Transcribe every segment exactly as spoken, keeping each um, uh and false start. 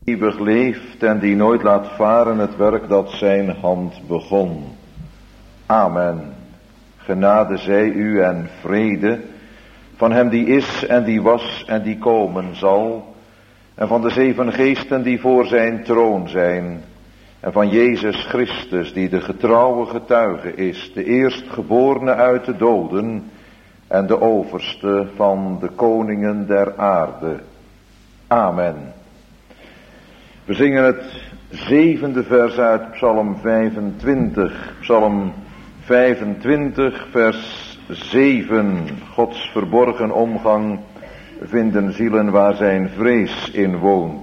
eeuwig leeft en die nooit laat varen het werk dat zijn hand begon. Amen. Genade zij u en vrede van hem die is en die was en die komen zal, en van de zeven geesten die voor zijn troon zijn, en van Jezus Christus die de getrouwe getuige is, de eerstgeborene uit de doden en de overste van de koningen der aarde. Amen. We zingen het zevende vers uit Psalm vijfentwintig. Psalm vijfentwintig vers zeven. Gods verborgen omgang vinden zielen waar zijn vrees in woont.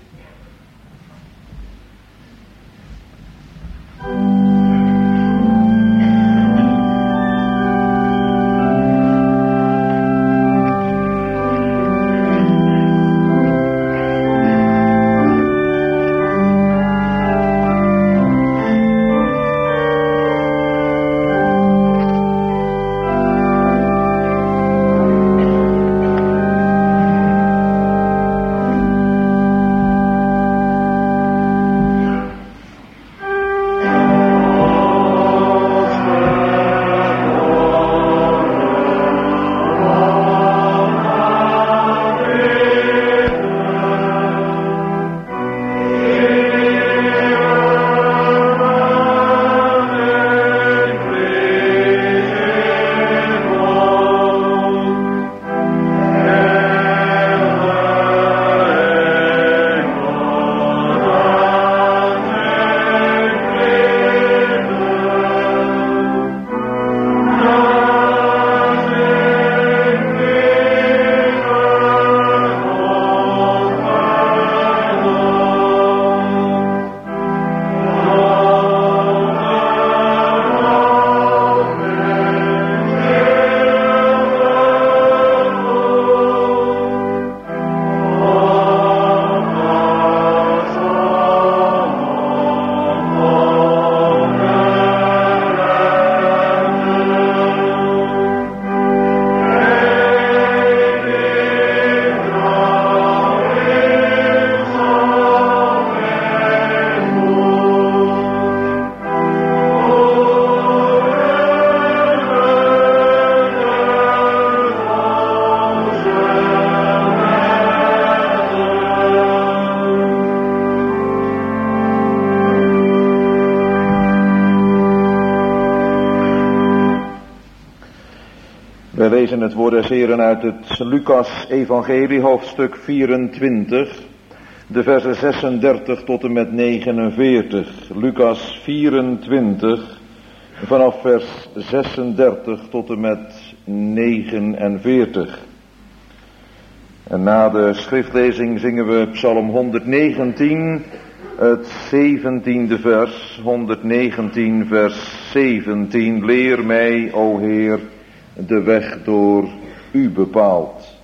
We lezen het woord des Heren uit het Lucas evangelie hoofdstuk vierentwintig, de versen zesendertig tot en met negenenveertig. Lucas vierentwintig, vanaf vers zesendertig tot en met negenenveertig. En na de schriftlezing zingen we Psalm honderdnegentien, het zeventiende vers, honderdnegentien vers zeventien. Leer mij, o Heer, de weg door u bepaalt.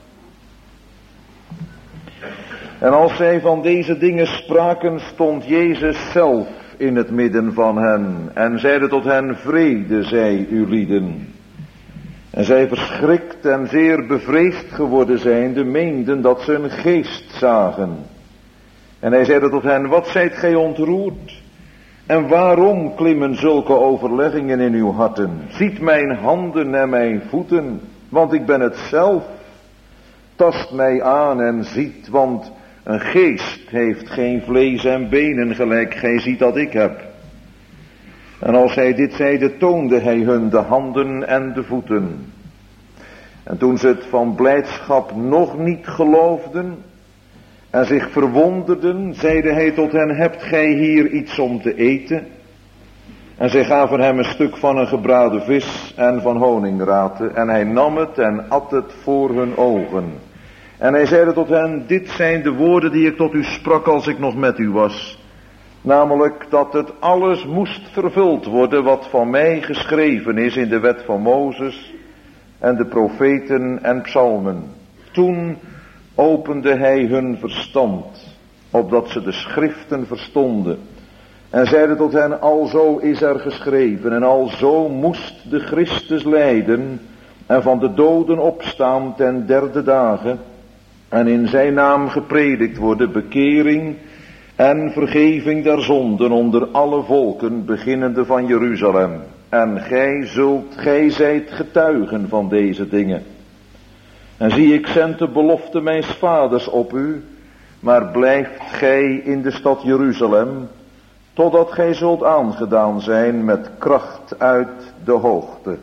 En als zij van deze dingen spraken, stond Jezus zelf in het midden van hen en zeide tot hen: vrede zij u lieden. En zij verschrikt en zeer bevreesd geworden zijnde, meenden dat ze een geest zagen. En hij zeide tot hen: wat zijt gij ontroerd? En waarom klimmen zulke overleggingen in uw harten? Ziet mijn handen en mijn voeten, want ik ben het zelf. Tast mij aan en ziet, want een geest heeft geen vlees en benen gelijk gij ziet dat ik heb. En als hij dit zeide, toonde hij hun de handen en de voeten. En toen ze het van blijdschap nog niet geloofden en zich verwonderden, zeide hij tot hen: hebt gij hier iets om te eten? En zij gaven hem een stuk van een gebraden vis en van honingraten, en hij nam het en at het voor hun ogen. En hij zeide tot hen: dit zijn de woorden die ik tot u sprak als ik nog met u was. Namelijk dat het alles moest vervuld worden wat van mij geschreven is in de wet van Mozes en de profeten en psalmen. Toen opende hij hun verstand, opdat ze de schriften verstonden. En zeide tot hen: alzo is er geschreven, en alzo moest de Christus lijden en van de doden opstaan ten derde dagen, en in zijn naam gepredikt worden bekering en vergeving der zonden onder alle volken, beginnende van Jeruzalem. En gij zult, gij zijt getuigen van deze dingen. En zie, ik zend de belofte mijns vaders op u, maar blijft gij in de stad Jeruzalem, totdat gij zult aangedaan zijn met kracht uit de hoogte.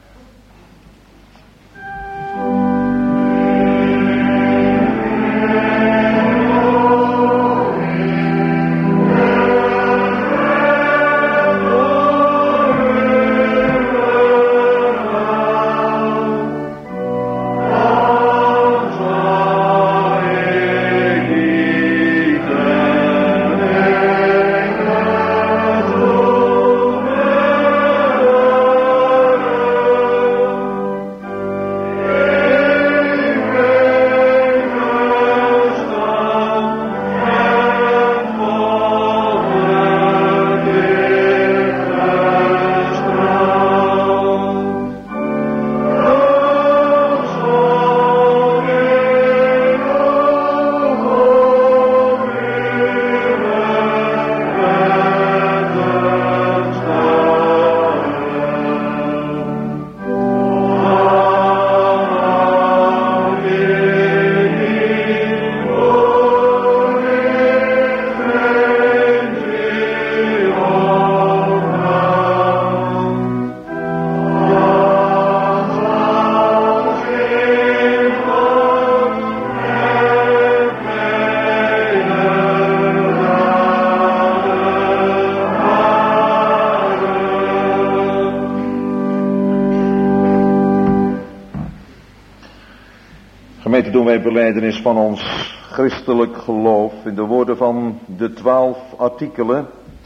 Gemeente, doen wij belijdenis van ons christelijk geloof in de woorden van de twaalf artikelen.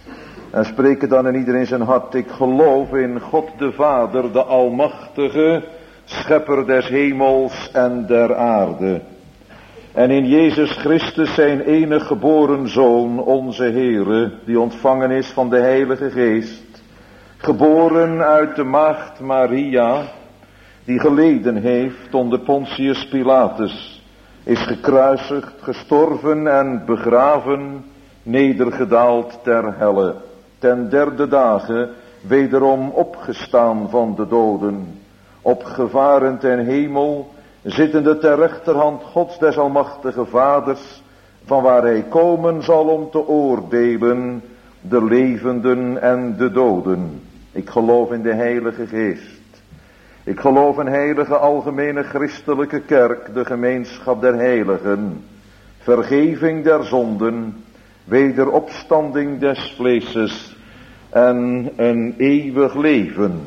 En spreken dan in ieder in zijn hart: ik geloof in God de Vader, de Almachtige, Schepper des hemels en der aarde. En in Jezus Christus zijn enige geboren Zoon, onze Heere, die ontvangen is van de Heilige Geest. Geboren uit de maagd Maria, die geleden heeft onder Pontius Pilatus, is gekruisigd, gestorven en begraven, nedergedaald ter helle, ten derde dagen wederom opgestaan van de doden, opgevaren ten hemel, zittende ter rechterhand Gods des Almachtige Vaders, van waar hij komen zal om te oordelen de levenden en de doden. Ik geloof in de Heilige Geest. Ik geloof in heilige algemene christelijke kerk, de gemeenschap der heiligen, vergeving der zonden, wederopstanding des vleeses en een eeuwig leven.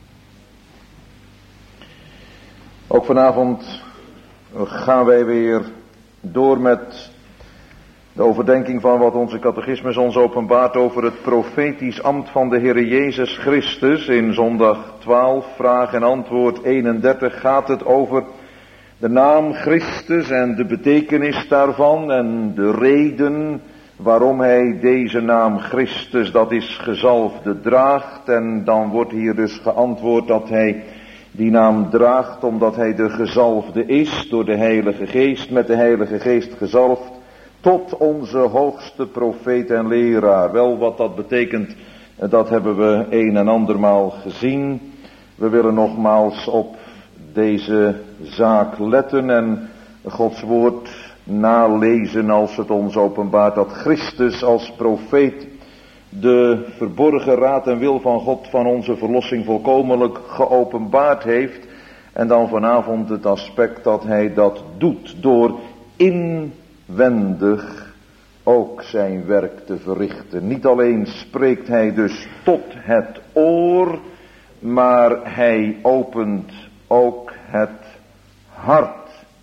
Ook vanavond gaan wij weer door met de overdenking van wat onze catechismus ons openbaart over het profetisch ambt van de Heere Jezus Christus. In zondag twaalf, vraag en antwoord eenendertig gaat het over de naam Christus en de betekenis daarvan en de reden waarom hij deze naam Christus, dat is gezalfde, draagt. En dan wordt hier dus geantwoord dat hij die naam draagt omdat hij de gezalfde is, door de Heilige Geest, met de Heilige Geest gezalfd, tot onze hoogste profeet en leraar. Wel, wat dat betekent, dat hebben we een en andermaal gezien. We willen nogmaals op deze zaak letten en Gods woord nalezen als het ons openbaart dat Christus als profeet de verborgen raad en wil van God van onze verlossing volkomenlijk geopenbaard heeft. En dan vanavond het aspect dat hij dat doet door inwendig ook zijn werk te verrichten. Niet alleen spreekt hij dus tot het oor, maar hij opent ook het hart.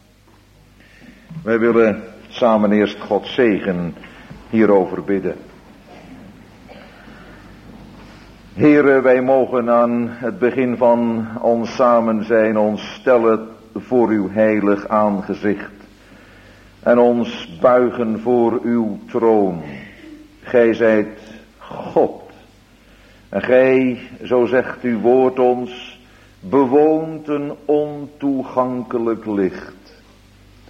Wij willen samen eerst Gods zegen hierover bidden. Heere, wij mogen aan het begin van ons samen zijn ons stellen voor uw heilig aangezicht en ons buigen voor uw troon. Gij zijt God en gij, zo zegt uw woord ons, bewoont een ontoegankelijk licht.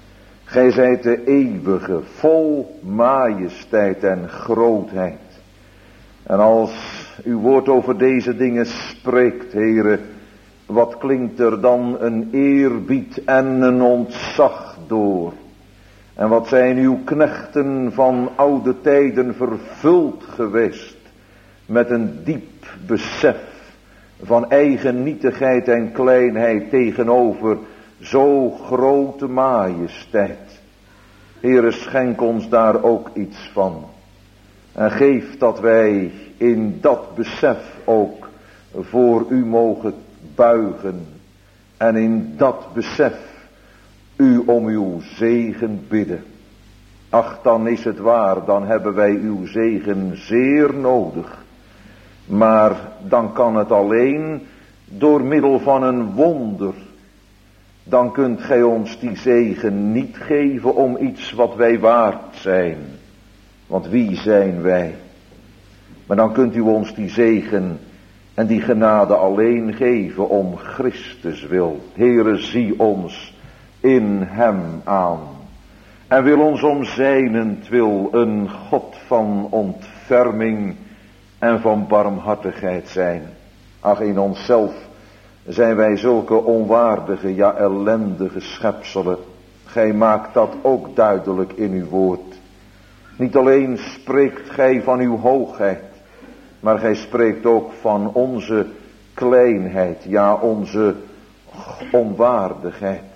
Gij zijt de eeuwige, vol majesteit en grootheid. En als uw woord over deze dingen spreekt, Heere, wat klinkt er dan een eerbied en een ontzag door. En wat zijn uw knechten van oude tijden vervuld geweest met een diep besef van eigen nietigheid en kleinheid tegenover zo grote majesteit. Heere, schenk ons daar ook iets van. En geef dat wij in dat besef ook voor u mogen buigen. En in dat besef u om uw zegen bidden. Ach, dan is het waar, dan hebben wij uw zegen zeer nodig. Maar dan kan het alleen door middel van een wonder. Dan kunt gij ons die zegen niet geven om iets wat wij waard zijn. Want wie zijn wij? Maar dan kunt u ons die zegen en die genade alleen geven om Christus wil. Heere, zie ons in hem aan. En wil ons om zijnentwil een God van ontferming en van barmhartigheid zijn. Ach, in onszelf zijn wij zulke onwaardige, ja ellendige schepselen. Gij maakt dat ook duidelijk in uw woord. Niet alleen spreekt gij van uw hoogheid, maar gij spreekt ook van onze kleinheid, ja onze onwaardigheid.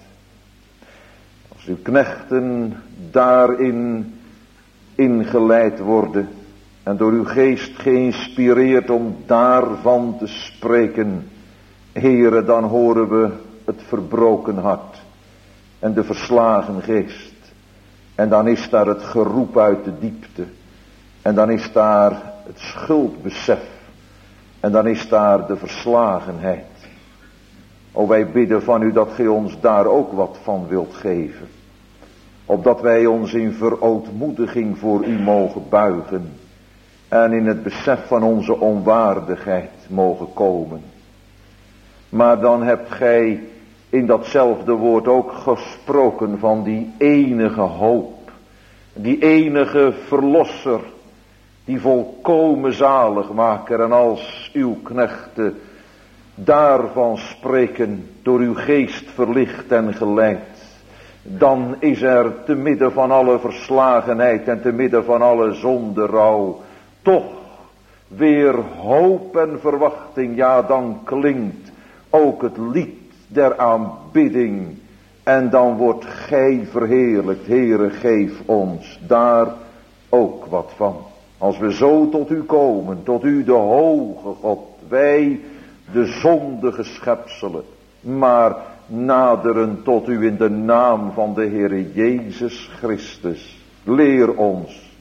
Als uw knechten daarin ingeleid worden en door uw geest geïnspireerd om daarvan te spreken, Heere, dan horen we het verbroken hart en de verslagen geest. En dan is daar het geroep uit de diepte. En dan is daar het schuldbesef. En dan is daar de verslagenheid. O, wij bidden van u dat gij ons daar ook wat van wilt geven. Opdat wij ons in verootmoediging voor u mogen buigen. En in het besef van onze onwaardigheid mogen komen. Maar dan hebt gij in datzelfde woord ook gesproken van die enige hoop. Die enige verlosser. Die volkomen zaligmaker. En als uw knechten daarvan spreken, door uw geest verlicht en geleid, dan is er te midden van alle verslagenheid en te midden van alle zonde rouw toch weer hoop en verwachting. Ja, dan klinkt ook het lied der aanbidding. En dan wordt gij verheerlijkt. Heere, geef ons daar ook wat van. Als we zo tot u komen, tot u de hoge God, wij de zondige schepselen, maar naderen tot u in de naam van de Heere Jezus Christus. Leer ons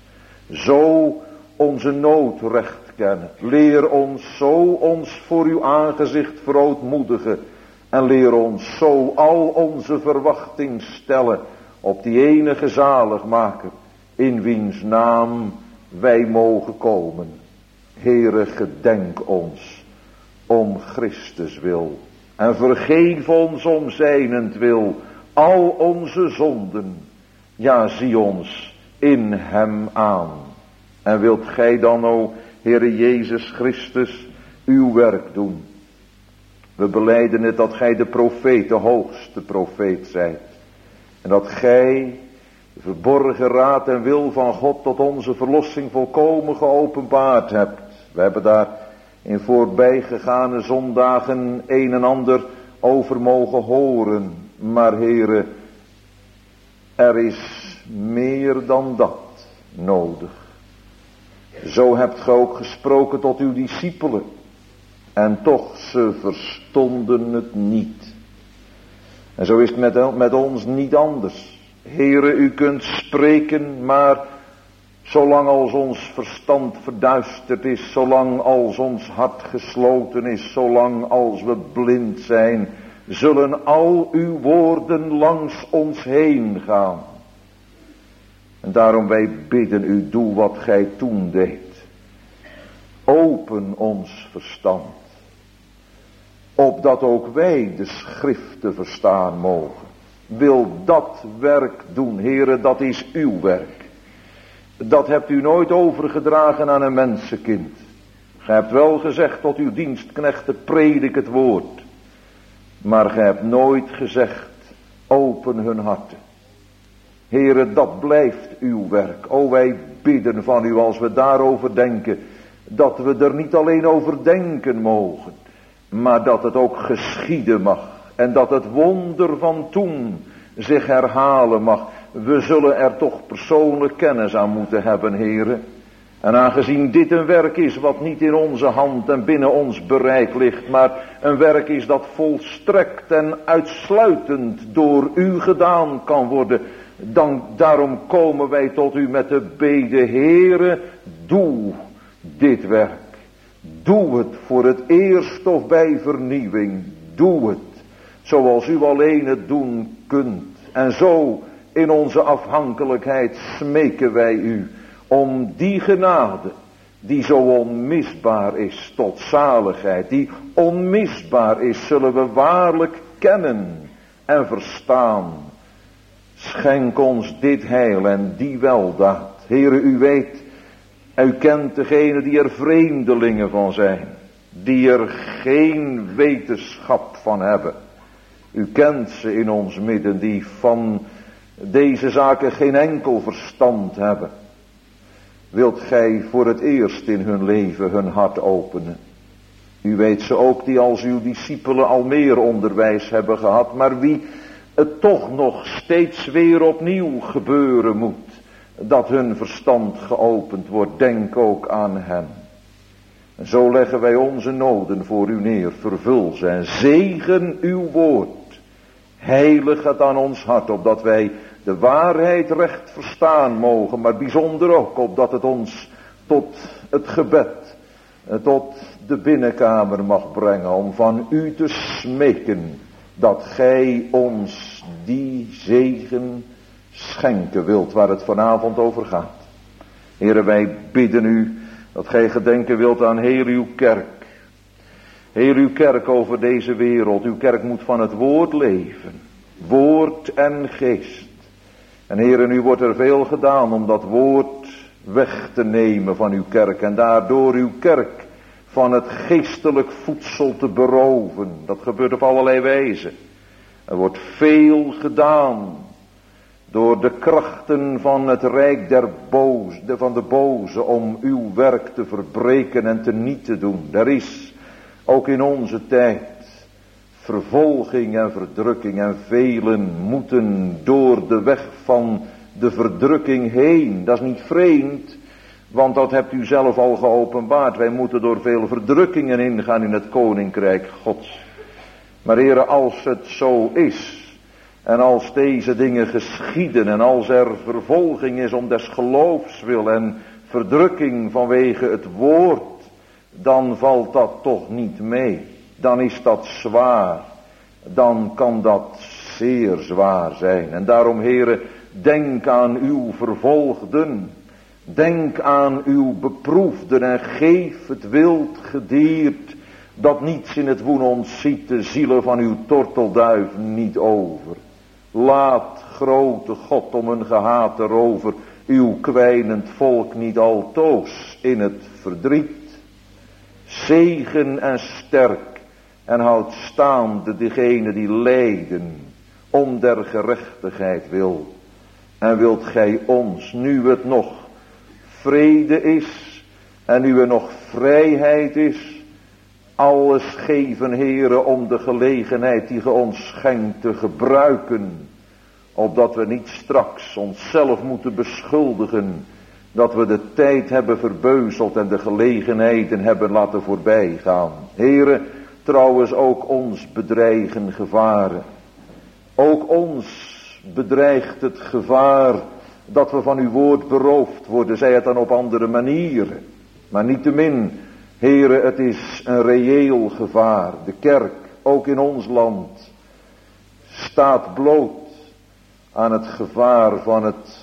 zo onze nood recht kennen. Leer ons zo ons voor uw aangezicht verootmoedigen. En leer ons zo al onze verwachting stellen op die enige zaligmaker, in wiens naam wij mogen komen. Heere, gedenk ons om Christus wil. En vergeef ons om zijnentwil al onze zonden. Ja, zie ons in hem aan. En wilt gij dan, o Heere Jezus Christus, uw werk doen. We belijden het dat gij de profeet, de hoogste profeet zijt. En dat gij de verborgen raad en wil van God tot onze verlossing volkomen geopenbaard hebt. We hebben daar in voorbijgegane zondagen een en ander over mogen horen. Maar Heere, er is meer dan dat nodig. Zo hebt gij ook gesproken tot uw discipelen. En toch, ze verstonden het niet. En zo is het met, met ons niet anders. Heere, u kunt spreken, maar zolang als ons verstand verduisterd is, zolang als ons hart gesloten is, zolang als we blind zijn, zullen al uw woorden langs ons heen gaan. En daarom wij bidden u, doe wat gij toen deed. Open ons verstand, opdat ook wij de schriften verstaan mogen. wil dat werk doen. Heere, dat is uw werk. Dat hebt u nooit overgedragen aan een mensenkind. Gij hebt wel gezegd tot uw dienstknechten, predik het woord. Maar gij hebt nooit gezegd, open hun harten. Heere, dat blijft uw werk. O, wij bidden van u als we daarover denken, dat we er niet alleen over denken mogen, maar dat het ook geschieden mag. En dat het wonder van toen zich herhalen mag. We zullen er toch persoonlijk kennis aan moeten hebben, Heere. En aangezien dit een werk is wat niet in onze hand en binnen ons bereik ligt, maar een werk is dat volstrekt en uitsluitend door u gedaan kan worden, dan daarom komen wij tot u met de bede, Heere, doe dit werk. Doe het voor het eerst of bij vernieuwing. Doe het zoals u alleen het doen kunt. En zo in onze afhankelijkheid smeken wij u om die genade die zo onmisbaar is tot zaligheid, die onmisbaar is, zullen we waarlijk kennen en verstaan. Schenk ons dit heil en die weldaad. Heere, u weet, u kent degenen die er vreemdelingen van zijn, die er geen wetenschap van hebben. U kent ze in ons midden, die van deze zaken geen enkel verstand hebben. Wilt gij voor het eerst in hun leven hun hart openen? U weet ze ook die als uw discipelen al meer onderwijs hebben gehad, maar wie het toch nog steeds weer opnieuw gebeuren moet, dat hun verstand geopend wordt. Denk ook aan hen. En zo leggen wij onze noden voor u neer. Vervul ze en zegen uw woord. Heilig het aan ons hart, opdat wij de waarheid recht verstaan mogen, maar bijzonder ook opdat het ons tot het gebed, tot de binnenkamer mag brengen, om van u te smeken dat gij ons die zegen schenken wilt, waar het vanavond over gaat. Heere, wij bidden u dat gij gedenken wilt aan heel uw kerk. Heel uw kerk over deze wereld. Uw kerk moet van het woord leven. Woord en geest. En Heere, nu wordt er veel gedaan om dat woord weg te nemen van uw kerk. En daardoor uw kerk van het geestelijk voedsel te beroven. Dat gebeurt op allerlei wijzen. Er wordt veel gedaan door de krachten van het rijk der boze, van de boze, om uw werk te verbreken en te niet te doen. Er is ook in onze tijd vervolging en verdrukking, en velen moeten door de weg van de verdrukking heen. Dat is niet vreemd, want dat hebt u zelf al geopenbaard. Wij moeten door veel verdrukkingen ingaan in het koninkrijk Gods. Maar Heere, als het zo is, en als deze dingen geschieden, en als er vervolging is om des geloofs wil, en verdrukking vanwege het woord, dan valt dat toch niet mee. Dan is dat zwaar. Dan kan dat zeer zwaar zijn. En daarom, Heere, denk aan uw vervolgden. Denk aan uw beproefden en geef het wild gediert dat niets in het woen ontziet, de zielen van uw tortelduif niet over. Laat, grote God, om een gehate rover, uw kwijnend volk niet altoos in het verdriet. Zegen en sterk en houd staande degenen die lijden om der gerechtigheid wil. En wilt gij ons, nu het nog vrede is en nu er nog vrijheid is, alles geven, Heere, om de gelegenheid die ge ons schenkt te gebruiken, opdat we niet straks onszelf moeten beschuldigen dat we de tijd hebben verbeuzeld en de gelegenheden hebben laten voorbijgaan. Heere, trouwens ook ons bedreigen gevaren. Ook ons bedreigt het gevaar dat we van uw woord beroofd worden, zij het dan op andere manieren. Maar niettemin, Heere, het is een reëel gevaar. De kerk, ook in ons land, staat bloot aan het gevaar van het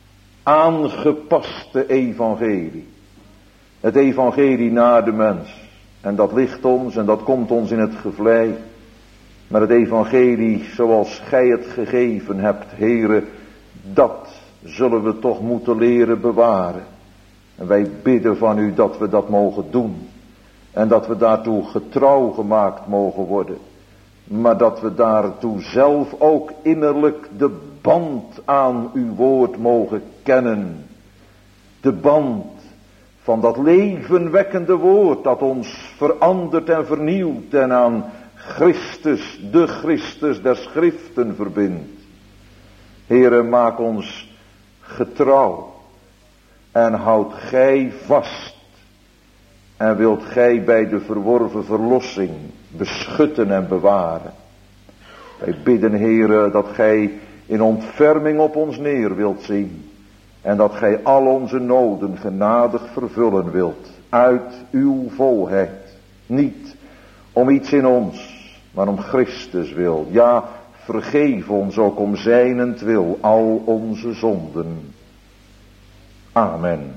aangepaste evangelie. Het evangelie naar de mens. En dat ligt ons en dat komt ons in het gevlei. Maar het evangelie zoals gij het gegeven hebt, Heere, dat zullen we toch moeten leren bewaren. En wij bidden van u dat we dat mogen doen. En dat we daartoe getrouw gemaakt mogen worden. Maar dat we daartoe zelf ook innerlijk de band aan uw woord mogen kennen. De band van dat levenwekkende woord dat ons verandert en vernieuwt en aan Christus, de Christus der Schriften verbindt. Heere, maak ons getrouw en houd gij vast. En wilt gij bij de verworven verlossing beschutten en bewaren. Wij bidden, Heere, dat gij in ontferming op ons neer wilt zien. En dat gij al onze noden genadig vervullen wilt. Uit uw volheid. Niet om iets in ons, maar om Christus wil. Ja, vergeef ons ook om zijnentwil al onze zonden. Amen.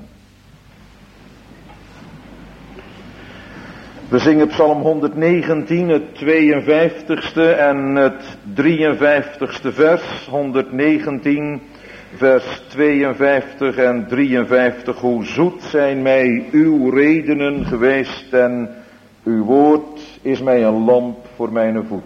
We zingen Psalm honderdnegentien, het tweeënvijftigste en het drieënvijftigste vers. honderdnegentien, vers tweeënvijftig en drieënvijftig. Hoe zoet zijn mij uw redenen geweest en uw woord is mij een lamp voor mijn voet.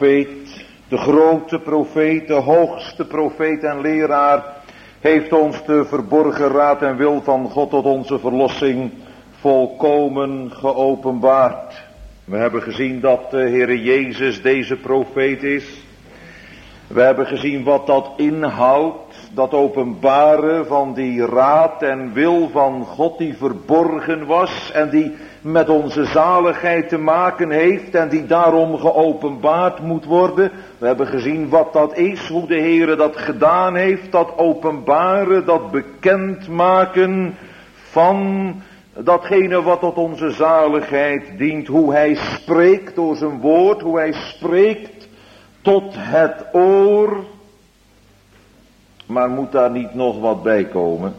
profeet, de grote profeet, de hoogste profeet en leraar, heeft ons de verborgen raad en wil van God tot onze verlossing volkomen geopenbaard. We hebben gezien dat de Heere Jezus deze profeet is. We hebben gezien wat dat inhoudt, dat openbaren van die raad en wil van God die verborgen was en die met onze zaligheid te maken heeft en die daarom geopenbaard moet worden. We hebben gezien wat dat is, hoe de Heere dat gedaan heeft, dat openbaren, dat bekendmaken van datgene wat tot onze zaligheid dient, hoe hij spreekt door zijn woord, hoe hij spreekt tot het oor. Maar moet daar niet nog wat bij komen?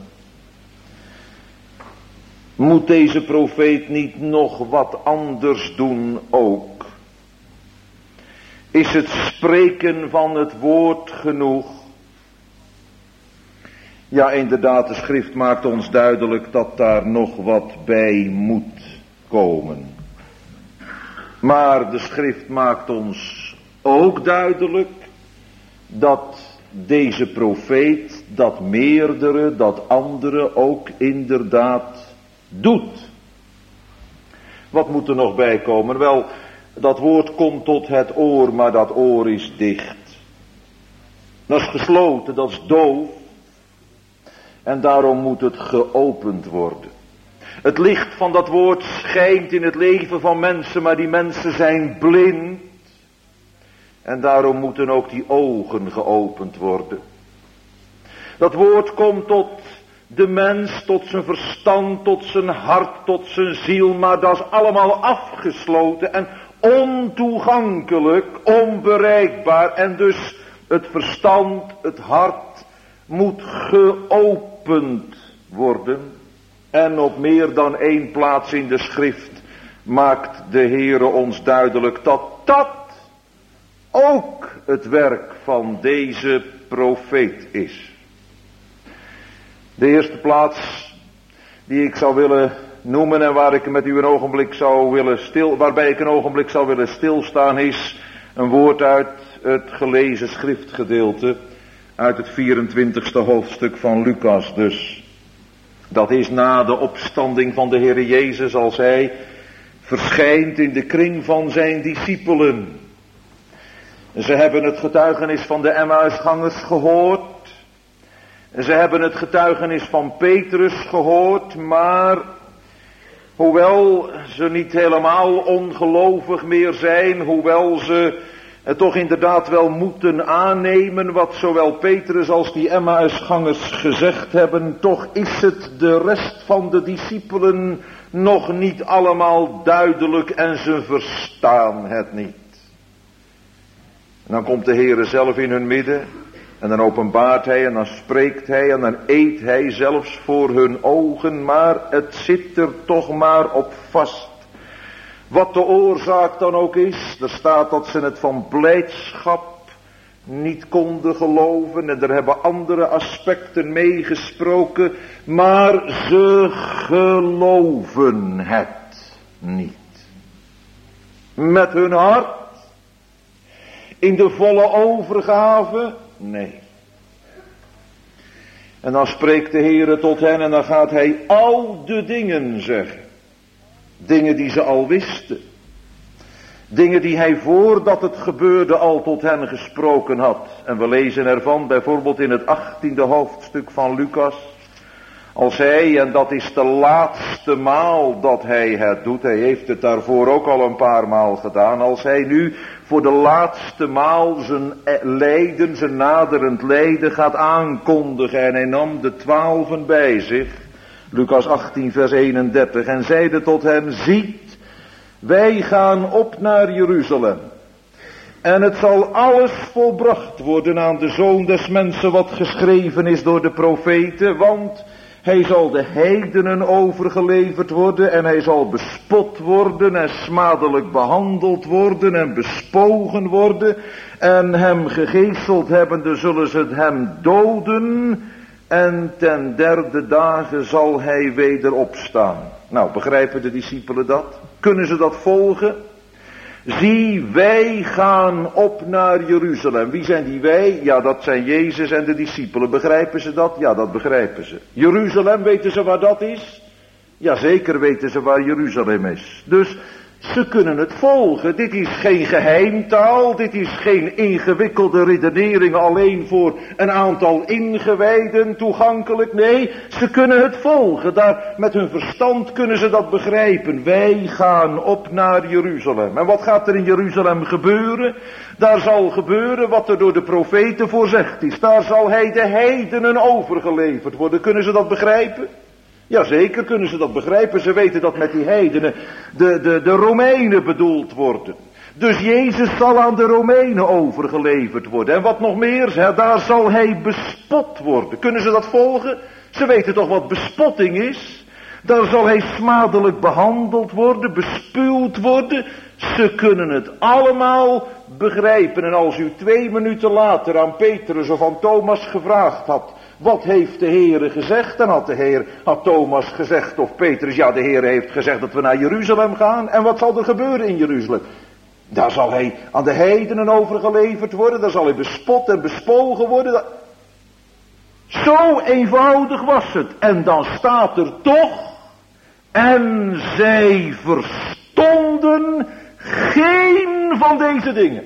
Moet deze profeet niet nog wat anders doen ook? Is het spreken van het woord genoeg? Ja, inderdaad, de schrift maakt ons duidelijk dat daar nog wat bij moet komen. Maar de schrift maakt ons ook duidelijk dat deze profeet dat meerdere, dat andere ook inderdaad doet. Wat moet er nog bij komen? Wel, dat woord komt tot het oor, maar dat oor is dicht. Dat is gesloten, dat is doof. En daarom moet het geopend worden. Het licht van dat woord schijnt in het leven van mensen, maar die mensen zijn blind. En daarom moeten ook die ogen geopend worden. Dat woord komt tot de mens, tot zijn verstand, tot zijn hart, tot zijn ziel, maar dat is allemaal afgesloten en ontoegankelijk, onbereikbaar. En dus het verstand, het hart moet geopend worden. En op meer dan één plaats in de schrift maakt de Heere ons duidelijk dat dat ook het werk van deze profeet is. De eerste plaats die ik zou willen noemen en waar ik met u een ogenblik zou willen stil, waarbij ik een ogenblik zou willen stilstaan, is een woord uit het gelezen schriftgedeelte uit het vierentwintigste hoofdstuk van Lucas dus. Dat is na de opstanding van de Heere Jezus, als hij verschijnt in de kring van zijn discipelen. Ze hebben het getuigenis van de Emmausgangers gehoord. Ze hebben het getuigenis van Petrus gehoord, maar hoewel ze niet helemaal ongelovig meer zijn, hoewel ze het toch inderdaad wel moeten aannemen wat zowel Petrus als die Emmausgangers gezegd hebben, toch is het de rest van de discipelen nog niet allemaal duidelijk en ze verstaan het niet. En dan komt de Heere zelf in hun midden en dan openbaart hij en dan spreekt hij en dan eet hij zelfs voor hun ogen, maar het zit er toch maar op vast. Wat de oorzaak dan ook is, er staat dat ze het van blijdschap niet konden geloven en er hebben andere aspecten meegesproken, maar ze geloven het niet. Met hun hart, in de volle overgave, nee. En dan spreekt de Heere tot hen en dan gaat hij al de dingen zeggen. Dingen die ze al wisten. Dingen die hij voordat het gebeurde al tot hen gesproken had. En we lezen ervan bijvoorbeeld in het achttiende hoofdstuk van Lucas. Als hij, en dat is de laatste maal dat hij het doet. Hij heeft het daarvoor ook al een paar maal gedaan. Als hij nu voor de laatste maal zijn lijden, zijn naderend lijden gaat aankondigen. En hij nam de twaalfen bij zich. Lucas achttien vers eenendertig. En zeide tot hen, ziet, wij gaan op naar Jeruzalem. En het zal alles volbracht worden aan de Zoon des Mensen wat geschreven is door de profeten. Want hij zal de heidenen overgeleverd worden en hij zal bespot worden en smadelijk behandeld worden en bespogen worden. En hem gegeeseld hebbende zullen ze hem doden en ten derde dagen zal hij weder opstaan. Nou, begrijpen de discipelen dat? Kunnen ze dat volgen? Zie, wij gaan op naar Jeruzalem. Wie zijn die wij? Ja, dat zijn Jezus en de discipelen. Begrijpen ze dat? Ja, dat begrijpen ze. Jeruzalem, weten ze waar dat is? Ja, zeker weten ze waar Jeruzalem is. Dus ze kunnen het volgen. Dit is geen geheimtaal. Dit is geen ingewikkelde redenering alleen voor een aantal ingewijden toegankelijk. Nee, ze kunnen het volgen. Daar, met hun verstand kunnen ze dat begrijpen. Wij gaan op naar Jeruzalem. En wat gaat er in Jeruzalem gebeuren? Daar zal gebeuren wat er door de profeten voorzegd is. Daar zal hij de heidenen overgeleverd worden. Kunnen ze dat begrijpen? Jazeker kunnen ze dat begrijpen. Ze weten dat met die heidenen de, de, de Romeinen bedoeld worden. Dus Jezus zal aan de Romeinen overgeleverd worden. En wat nog meer, daar zal hij bespot worden. Kunnen ze dat volgen? Ze weten toch wat bespotting is? Daar zal hij smadelijk behandeld worden, bespuwd worden. Ze kunnen het allemaal begrijpen. En als u twee minuten later aan Petrus of aan Thomas gevraagd had: wat heeft de Heere gezegd? Dan had de Heer, had Thomas gezegd of Petrus: ja, de Heer heeft gezegd dat we naar Jeruzalem gaan. En wat zal er gebeuren in Jeruzalem? Daar zal hij aan de heidenen overgeleverd worden. Daar zal hij bespot en bespogen worden. Zo eenvoudig was het. En dan staat er toch: en zij verstonden geen van deze dingen.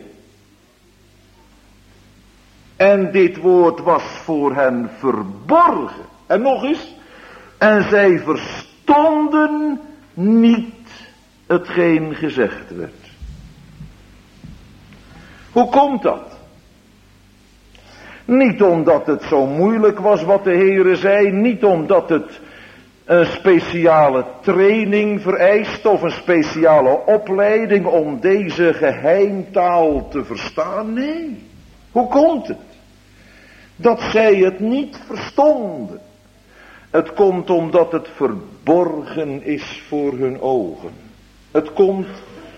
En dit woord was voor hen verborgen. En nog eens. En zij verstonden niet hetgeen gezegd werd. Hoe komt dat? Niet omdat het zo moeilijk was wat de Heere zei. Niet omdat het een speciale training vereist of een speciale opleiding om deze geheimtaal te verstaan. Nee. Hoe komt het? Dat zij het niet verstonden. Het komt omdat het verborgen is voor hun ogen. Het komt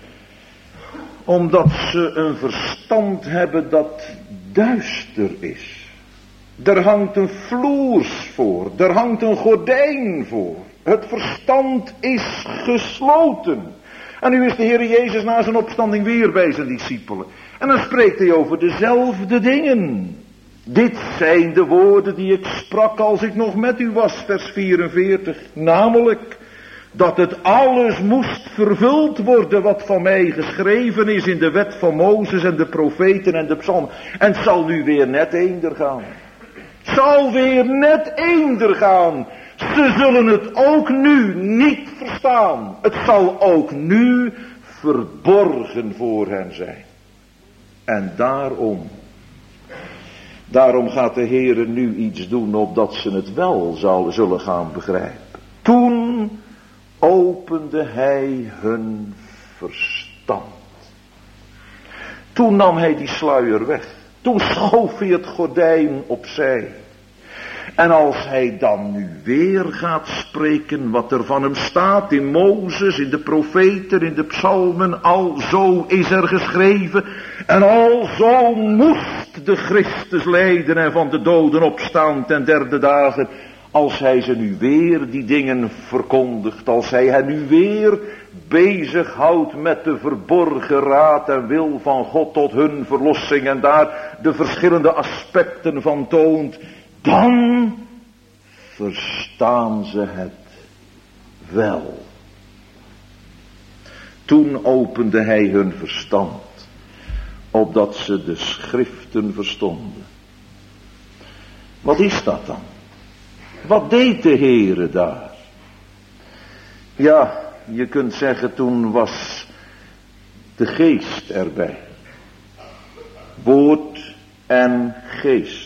omdat ze een verstand hebben dat duister is. Er hangt een floers voor. Er hangt een gordijn voor. Het verstand is gesloten. En nu is de Heer Jezus na zijn opstanding weer bij zijn discipelen. En dan spreekt hij over dezelfde dingen. Dit zijn de woorden die ik sprak als ik nog met u was, vers vierenveertig. Namelijk dat het alles moest vervuld worden wat van mij geschreven is in de wet van Mozes en de profeten en de psalmen. En het zal nu weer net eender gaan. Het zal weer net eender gaan. Ze zullen het ook nu niet verstaan. Het zal ook nu verborgen voor hen zijn. En daarom, daarom gaat de Heere nu iets doen opdat ze het wel zal, zullen gaan begrijpen. Toen opende hij hun verstand. Toen nam hij die sluier weg. Toen schoof hij het gordijn opzij. En als hij dan nu weer gaat spreken wat er van hem staat in Mozes, in de profeten, in de psalmen, al zo is er geschreven. En al zo moest de Christus lijden en van de doden opstaan ten derde dagen. Als hij ze nu weer die dingen verkondigt, als hij hen nu weer bezighoudt met de verborgen raad en wil van God tot hun verlossing en daar de verschillende aspecten van toont, dan verstaan ze het wel. Toen opende hij hun verstand, opdat ze de schriften verstonden. Wat is dat dan? Wat deed de Heere daar? Ja, je kunt zeggen toen was de geest erbij. Woord en geest.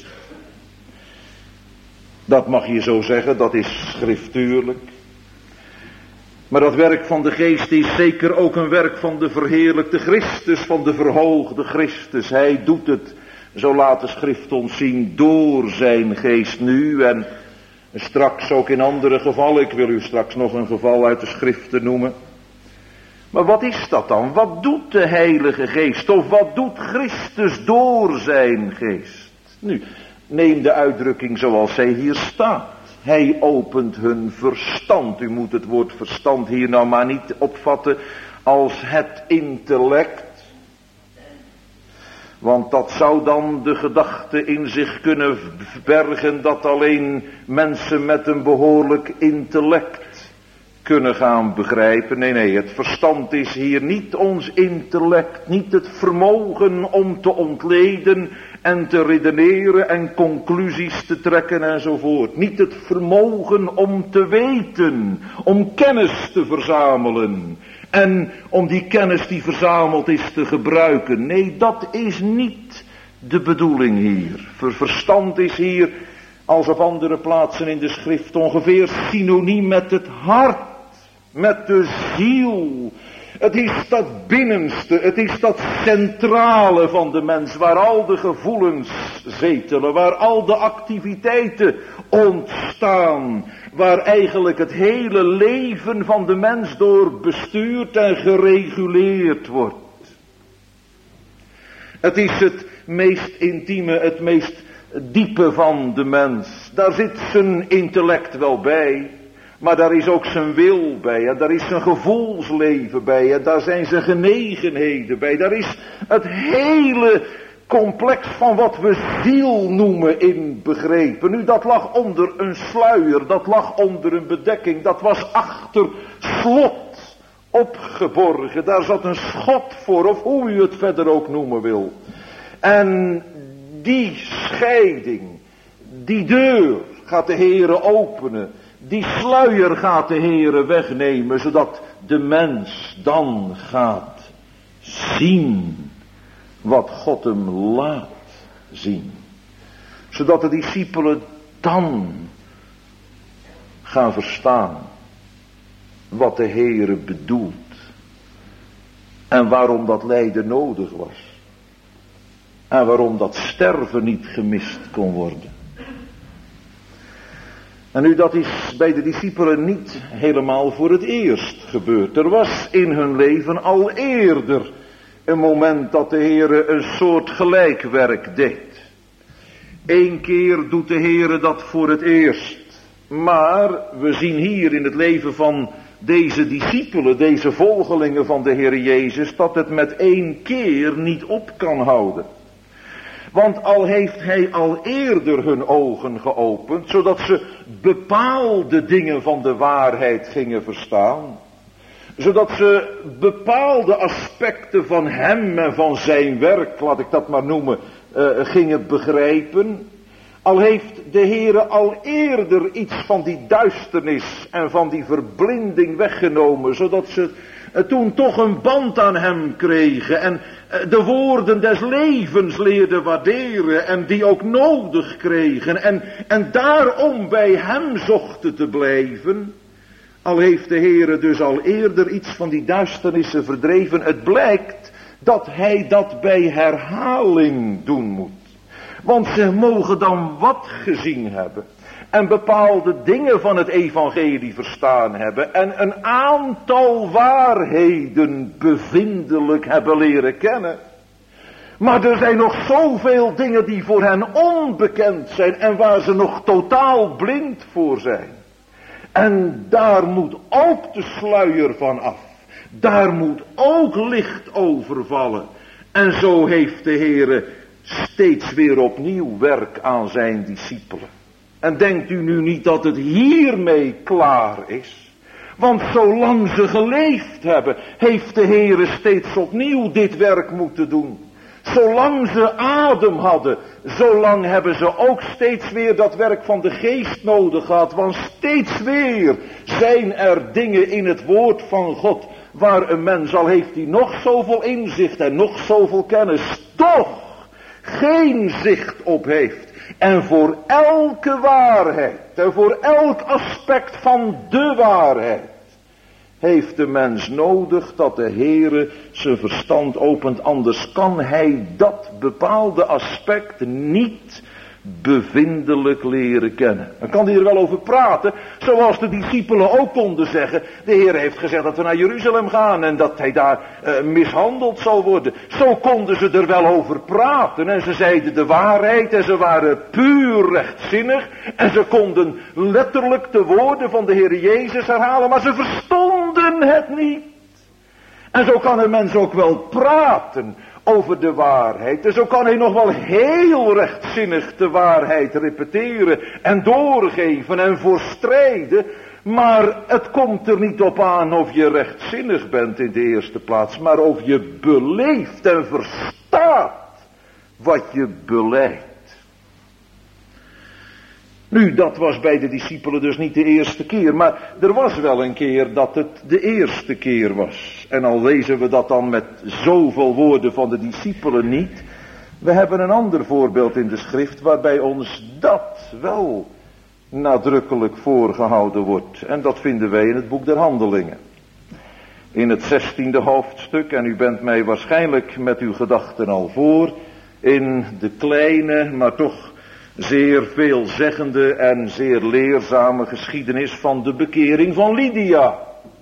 Dat mag je zo zeggen, dat is schriftuurlijk. Maar dat werk van de geest is zeker ook een werk van de verheerlijkte Christus, van de verhoogde Christus. Hij doet het, zo laat de schrift ons zien, door zijn geest nu en straks ook in andere gevallen. Ik wil u straks nog een geval uit de schriften noemen. Maar wat is dat dan? Wat doet de Heilige Geest? Of wat doet Christus door zijn geest? Nu, neem de uitdrukking zoals zij hier staat. Hij opent hun verstand. U moet het woord verstand hier nou maar niet opvatten als het intellect. Want dat zou dan de gedachte in zich kunnen verbergen dat alleen mensen met een behoorlijk intellect kunnen gaan begrijpen. Nee, nee, het verstand is hier niet ons intellect, niet het vermogen om te ontleden en te redeneren en conclusies te trekken enzovoort. Niet het vermogen om te weten, om kennis te verzamelen. En om die kennis die verzameld is te gebruiken. Nee, dat is niet de bedoeling hier. Verstand is hier, als op andere plaatsen in de schrift, ongeveer synoniem met het hart. Met de ziel. Het is dat binnenste, het is dat centrale van de mens, waar al de gevoelens zetelen, waar al de activiteiten ontstaan, waar eigenlijk het hele leven van de mens door bestuurd en gereguleerd wordt. Het is het meest intieme, het meest diepe van de mens. Daar zit zijn intellect wel bij. Maar daar is ook zijn wil bij, en daar is zijn gevoelsleven bij, en daar zijn zijn genegenheden bij. Daar is het hele complex van wat we ziel noemen in begrepen. Nu, dat lag onder een sluier, dat lag onder een bedekking, dat was achter slot opgeborgen. Daar zat een schot voor, of hoe u het verder ook noemen wil. En die scheiding, die deur gaat de Heere openen. Die sluier gaat de Heere wegnemen, zodat de mens dan gaat zien wat God hem laat zien. Zodat de discipelen dan gaan verstaan wat de Heere bedoelt. En waarom dat lijden nodig was. En waarom dat sterven niet gemist kon worden. En nu, dat is bij de discipelen niet helemaal voor het eerst gebeurd. Er was in hun leven al eerder een moment dat de Heere een soort gelijkwerk deed. Eén keer doet de Heere dat voor het eerst. Maar we zien hier in het leven van deze discipelen, deze volgelingen van de Heere Jezus, dat het met één keer niet op kan houden. Want al heeft hij al eerder hun ogen geopend, zodat ze bepaalde dingen van de waarheid gingen verstaan. Zodat ze bepaalde aspecten van hem en van zijn werk, laat ik dat maar noemen, uh, gingen begrijpen. Al heeft de Heere al eerder iets van die duisternis en van die verblinding weggenomen, zodat ze uh, toen toch een band aan hem kregen en uh, de woorden des levens leerden waarderen en die ook nodig kregen en, en daarom bij hem zochten te blijven. Al heeft de Heere dus al eerder iets van die duisternissen verdreven, het blijkt dat hij dat bij herhaling doen moet. Want ze mogen dan wat gezien hebben. En bepaalde dingen van het evangelie verstaan hebben. En een aantal waarheden bevindelijk hebben leren kennen. Maar er zijn nog zoveel dingen die voor hen onbekend zijn. En waar ze nog totaal blind voor zijn. En daar moet ook de sluier van af. Daar moet ook licht over vallen. En zo heeft de Heere steeds weer opnieuw werk aan zijn discipelen. En denkt u nu niet dat het hiermee klaar is? Want zolang ze geleefd hebben, heeft de Heere steeds opnieuw dit werk moeten doen. Zolang ze adem hadden, zolang hebben ze ook steeds weer dat werk van de geest nodig gehad. Want steeds weer zijn er dingen in het woord van God, waar een mens, al heeft hij nog zoveel inzicht en nog zoveel kennis, toch geen zicht op heeft. En voor elke waarheid en voor elk aspect van de waarheid heeft de mens nodig dat de Heere zijn verstand opent. Anders kan hij dat bepaalde aspect niet bevindelijk leren kennen. Dan kan hij er wel over praten, zoals de discipelen ook konden zeggen. De Heer heeft gezegd dat we naar Jeruzalem gaan en dat hij daar uh, mishandeld zal worden. Zo konden ze er wel over praten en ze zeiden de waarheid en ze waren puur rechtzinnig. En ze konden letterlijk de woorden van de Heer Jezus herhalen, maar ze verstonden het niet. En zo kan een mens ook wel praten over de waarheid. En zo kan hij nog wel heel rechtzinnig de waarheid repeteren en doorgeven en voorstrijden. Maar het komt er niet op aan of je rechtzinnig bent in de eerste plaats, maar of je beleeft en verstaat wat je beleidt. Nu, dat was bij de discipelen dus niet de eerste keer, maar er was wel een keer dat het de eerste keer was. En al lezen we dat dan met zoveel woorden van de discipelen niet, we hebben een ander voorbeeld in de schrift waarbij ons dat wel nadrukkelijk voorgehouden wordt. En dat vinden wij in het boek der Handelingen. In het zestiende hoofdstuk, en u bent mij waarschijnlijk met uw gedachten al voor, in de kleine, maar toch zeer veelzeggende en zeer leerzame geschiedenis van de bekering van Lydia.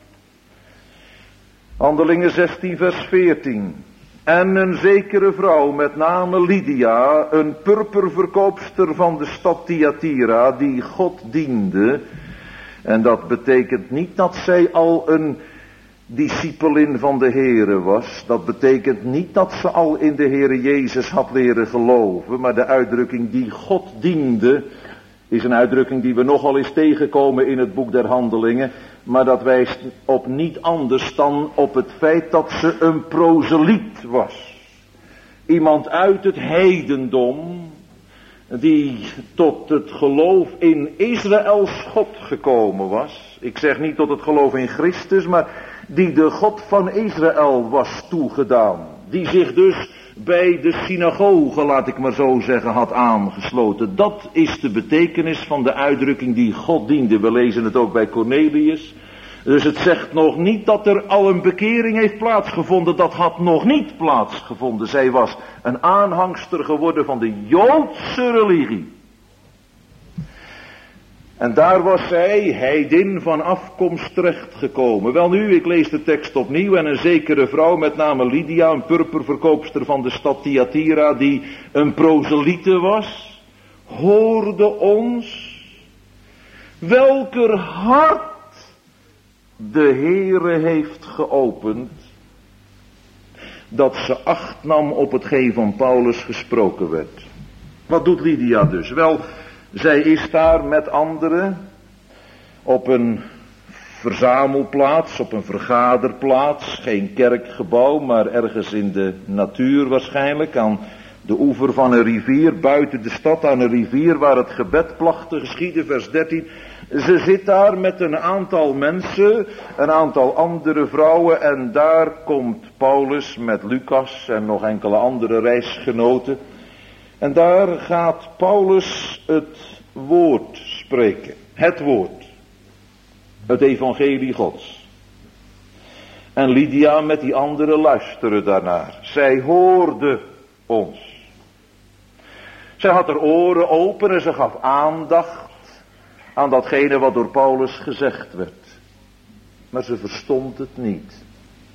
Handelingen zestien vers veertien. En een zekere vrouw met name Lydia, een purperverkoopster van de stad Thyatira, die God diende. En dat betekent niet dat zij al een discipelin van de Heere was. Dat betekent niet dat ze al in de Heere Jezus had leren geloven. Maar de uitdrukking die God diende is een uitdrukking die we nogal eens tegenkomen in het boek der Handelingen. Maar dat wijst op niet anders dan op het feit dat ze een proseliet was. Iemand uit het heidendom die tot het geloof in Israëls God gekomen was. Ik zeg niet tot het geloof in Christus, maar die de God van Israël was toegedaan. Die zich dus bij de synagoge, laat ik maar zo zeggen, had aangesloten. Dat is de betekenis van de uitdrukking die God diende. We lezen het ook bij Cornelius. Dus het zegt nog niet dat er al een bekering heeft plaatsgevonden. Dat had nog niet plaatsgevonden. Zij was een aanhangster geworden van de Joodse religie. En daar was zij, heidin, van afkomst terechtgekomen. Wel nu, ik lees de tekst opnieuw. En een zekere vrouw, met name Lydia, een purperverkoopster van de stad Thyatira, die een proseliete was, hoorde ons, welker hart de Heere heeft geopend, dat ze acht nam op hetgeen van Paulus gesproken werd. Wat doet Lydia dus? Wel, zij is daar met anderen op een verzamelplaats, op een vergaderplaats, geen kerkgebouw, maar ergens in de natuur waarschijnlijk, aan de oever van een rivier, buiten de stad aan een rivier waar het gebed placht te geschieden, vers dertien. Ze zit daar met een aantal mensen, een aantal andere vrouwen, en daar komt Paulus met Lucas en nog enkele andere reisgenoten. En daar gaat Paulus het woord spreken. Het woord. Het evangelie Gods. En Lydia met die anderen luisteren daarnaar. Zij hoorde ons. Zij had haar oren open en ze gaf aandacht aan datgene wat door Paulus gezegd werd. Maar ze verstond het niet.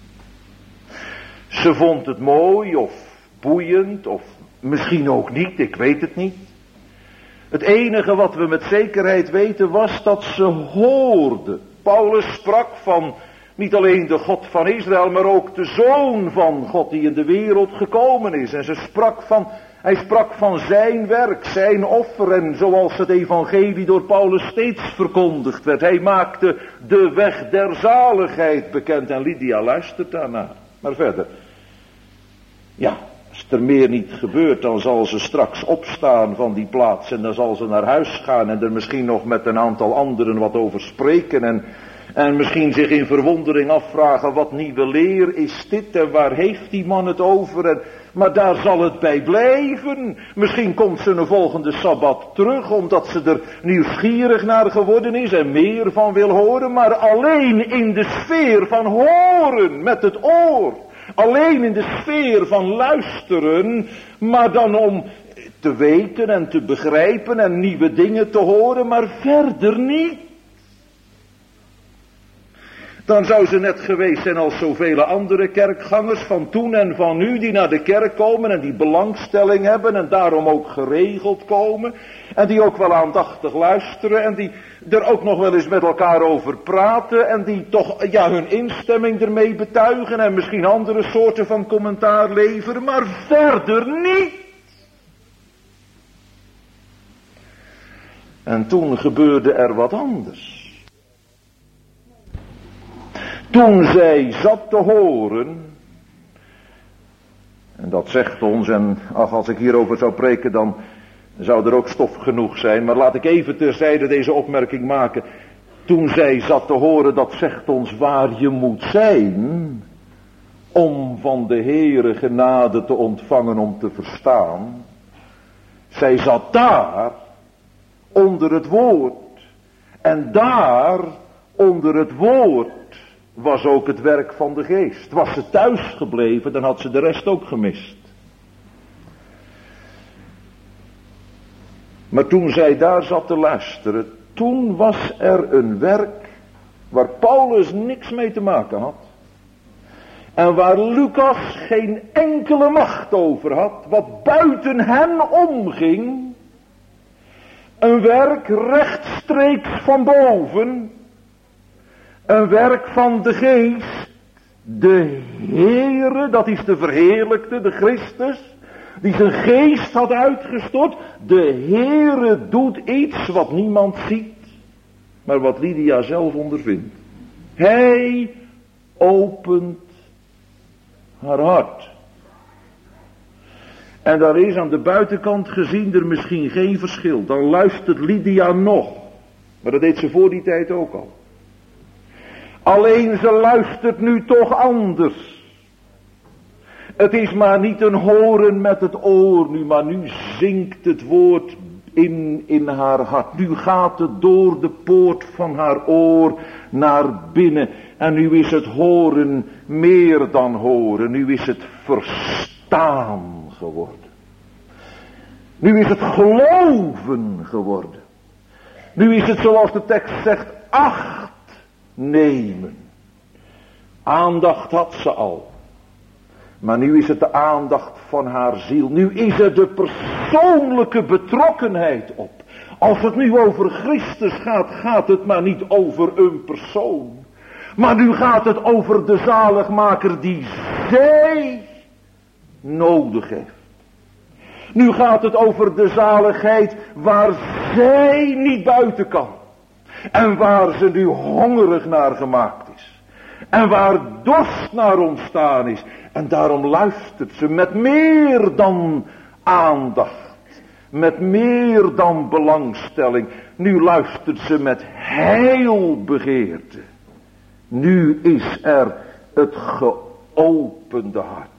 Ze vond het mooi of boeiend of misschien ook niet, ik weet het niet. Het enige wat we met zekerheid weten was dat ze hoorde. Paulus sprak van niet alleen de God van Israël, maar ook de Zoon van God die in de wereld gekomen is. En ze sprak van, hij sprak van zijn werk, zijn offer, en zoals het evangelie door Paulus steeds verkondigd werd. Hij maakte de weg der zaligheid bekend en Lydia luistert daarnaar. Maar verder, ja, als er meer niet gebeurt, dan zal ze straks opstaan van die plaats en dan zal ze naar huis gaan en er misschien nog met een aantal anderen wat over spreken en, en misschien zich in verwondering afvragen, wat nieuwe leer is dit en waar heeft die man het over? En, maar daar zal het bij blijven. Misschien komt ze een volgende Sabbat terug omdat ze er nieuwsgierig naar geworden is en meer van wil horen, maar alleen in de sfeer van horen met het oor. Alleen in de sfeer van luisteren, maar dan om te weten en te begrijpen en nieuwe dingen te horen, maar verder niet. Dan zou ze net geweest zijn als zoveel andere kerkgangers van toen en van nu die naar de kerk komen en die belangstelling hebben en daarom ook geregeld komen. En die ook wel aandachtig luisteren en die er ook nog wel eens met elkaar over praten en die toch ja hun instemming ermee betuigen en misschien andere soorten van commentaar leveren, maar verder niet. En toen gebeurde er wat anders. Toen zij zat te horen, en dat zegt ons, en ach, als ik hierover zou preken dan zou er ook stof genoeg zijn, maar laat ik even terzijde deze opmerking maken. Toen zij zat te horen, dat zegt ons waar je moet zijn om van de Heere genade te ontvangen, om te verstaan. Zij zat daar onder het woord en daar onder het woord was ook het werk van de geest. Was ze thuis gebleven, dan had ze de rest ook gemist. Maar toen zij daar zat te luisteren, toen was er een werk waar Paulus niks mee te maken had. En waar Lucas geen enkele macht over had, wat buiten hen omging. Een werk rechtstreeks van boven. Een werk van de geest. De Heere, dat is de verheerlijkte, de Christus. Die zijn geest had uitgestort. De Heere doet iets wat niemand ziet. Maar wat Lydia zelf ondervindt. Hij opent haar hart. En daar is aan de buitenkant gezien er misschien geen verschil. Dan luistert Lydia nog. Maar dat deed ze voor die tijd ook al. Alleen ze luistert nu toch anders. Het is maar niet een horen met het oor nu, maar nu zinkt het woord in, in haar hart. Nu gaat het door de poort van haar oor naar binnen. En nu is het horen meer dan horen. Nu is het verstaan geworden. Nu is het geloven geworden. Nu is het zoals de tekst zegt, acht nemen. Aandacht had ze al. Maar nu is het de aandacht van haar ziel. Nu is er de persoonlijke betrokkenheid op. Als het nu over Christus gaat, gaat het maar niet over een persoon. Maar nu gaat het over de zaligmaker die zij nodig heeft. Nu gaat het over de zaligheid waar zij niet buiten kan. En waar ze nu hongerig naar gemaakt is. En waar dorst naar ontstaan is. En daarom luistert ze met meer dan aandacht. Met meer dan belangstelling. Nu luistert ze met heilbegeerte. Nu is er het geopende hart.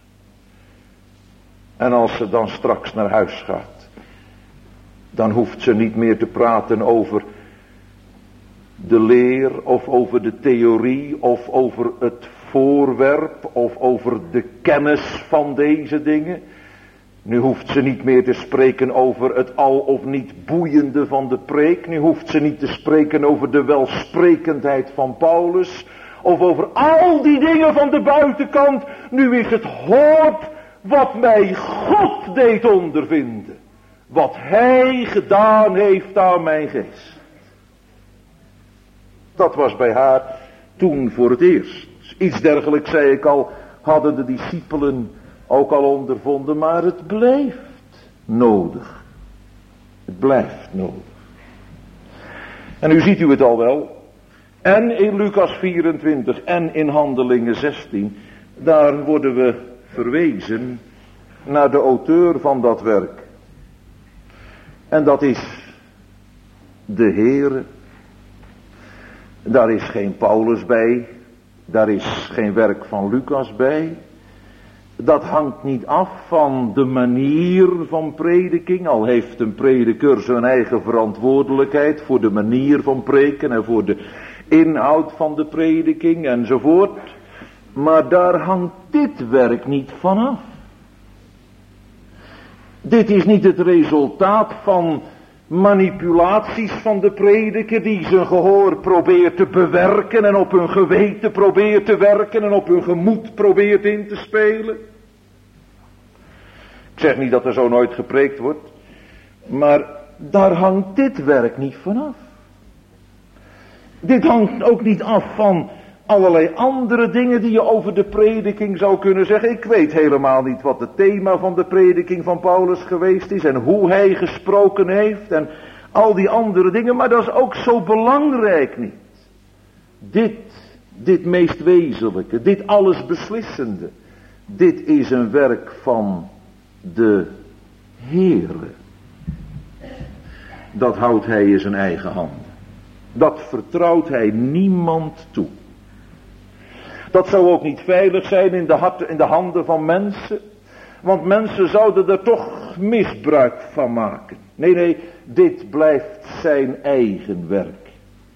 En als ze dan straks naar huis gaat. Dan hoeft ze niet meer te praten over de leer of over de theorie of over het voorwerp of over de kennis van deze dingen. Nu hoeft ze niet meer te spreken over het al of niet boeiende van de preek. Nu hoeft ze niet te spreken over de welsprekendheid van Paulus. Of over al die dingen van de buitenkant. Nu is het hoort wat mij God deed ondervinden. Wat hij gedaan heeft aan mijn geest. Dat was bij haar toen voor het eerst. Iets dergelijks, zei ik al, hadden de discipelen ook al ondervonden, maar het blijft nodig. Het blijft nodig. En nu ziet u het al wel. En in Lucas vierentwintig en in Handelingen zestien, daar worden we verwezen naar de auteur van dat werk. En dat is de Heere. Daar is geen Paulus bij. Daar is geen werk van Lucas bij. Dat hangt niet af van de manier van prediking. Al heeft een prediker zijn eigen verantwoordelijkheid voor de manier van preken en voor de inhoud van de prediking enzovoort. Maar daar hangt dit werk niet van af. Dit is niet het resultaat van manipulaties van de prediker die zijn gehoor probeert te bewerken en op hun geweten probeert te werken en op hun gemoed probeert in te spelen. Ik zeg niet dat er zo nooit gepreekt wordt, maar daar hangt dit werk niet vanaf. Dit hangt ook niet af van allerlei andere dingen die je over de prediking zou kunnen zeggen. Ik weet helemaal niet wat het thema van de prediking van Paulus geweest is en hoe hij gesproken heeft en al die andere dingen, maar dat is ook zo belangrijk niet. Dit, dit meest wezenlijke, dit alles beslissende, dit is een werk van de Heere. Dat houdt hij in zijn eigen handen. Dat vertrouwt hij niemand toe. Dat zou ook niet veilig zijn in de, harten, in de handen van mensen. Want mensen zouden er toch misbruik van maken. Nee, nee, dit blijft zijn eigen werk.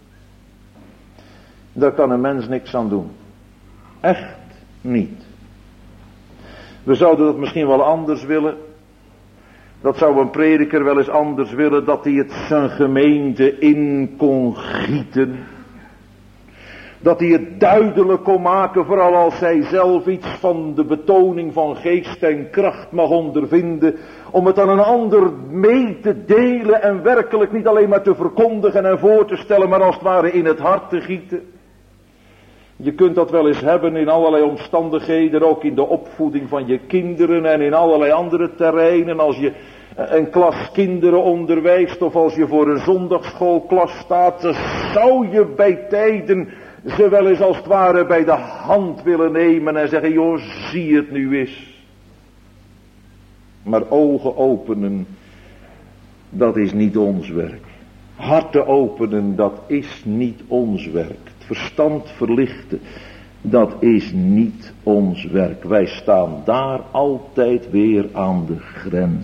Daar kan een mens niks aan doen. Echt niet. We zouden dat misschien wel anders willen. Dat zou een prediker wel eens anders willen, dat hij het zijn gemeente in kon gieten. Dat hij het duidelijk kon maken, vooral als hij zelf iets van de betoning van geest en kracht mag ondervinden. Om het aan een ander mee te delen en werkelijk niet alleen maar te verkondigen en voor te stellen, maar als het ware in het hart te gieten. Je kunt dat wel eens hebben in allerlei omstandigheden, ook in de opvoeding van je kinderen en in allerlei andere terreinen. Als je een klas kinderen onderwijst of als je voor een zondagsschoolklas staat, dan zou je bij tijden ze wel eens als het ware bij de hand willen nemen en zeggen, joh, zie het nu eens. Maar ogen openen, dat is niet ons werk. Harten openen, dat is niet ons werk. Verstand verlichten, dat is niet ons werk. Wij staan daar altijd weer aan de grens.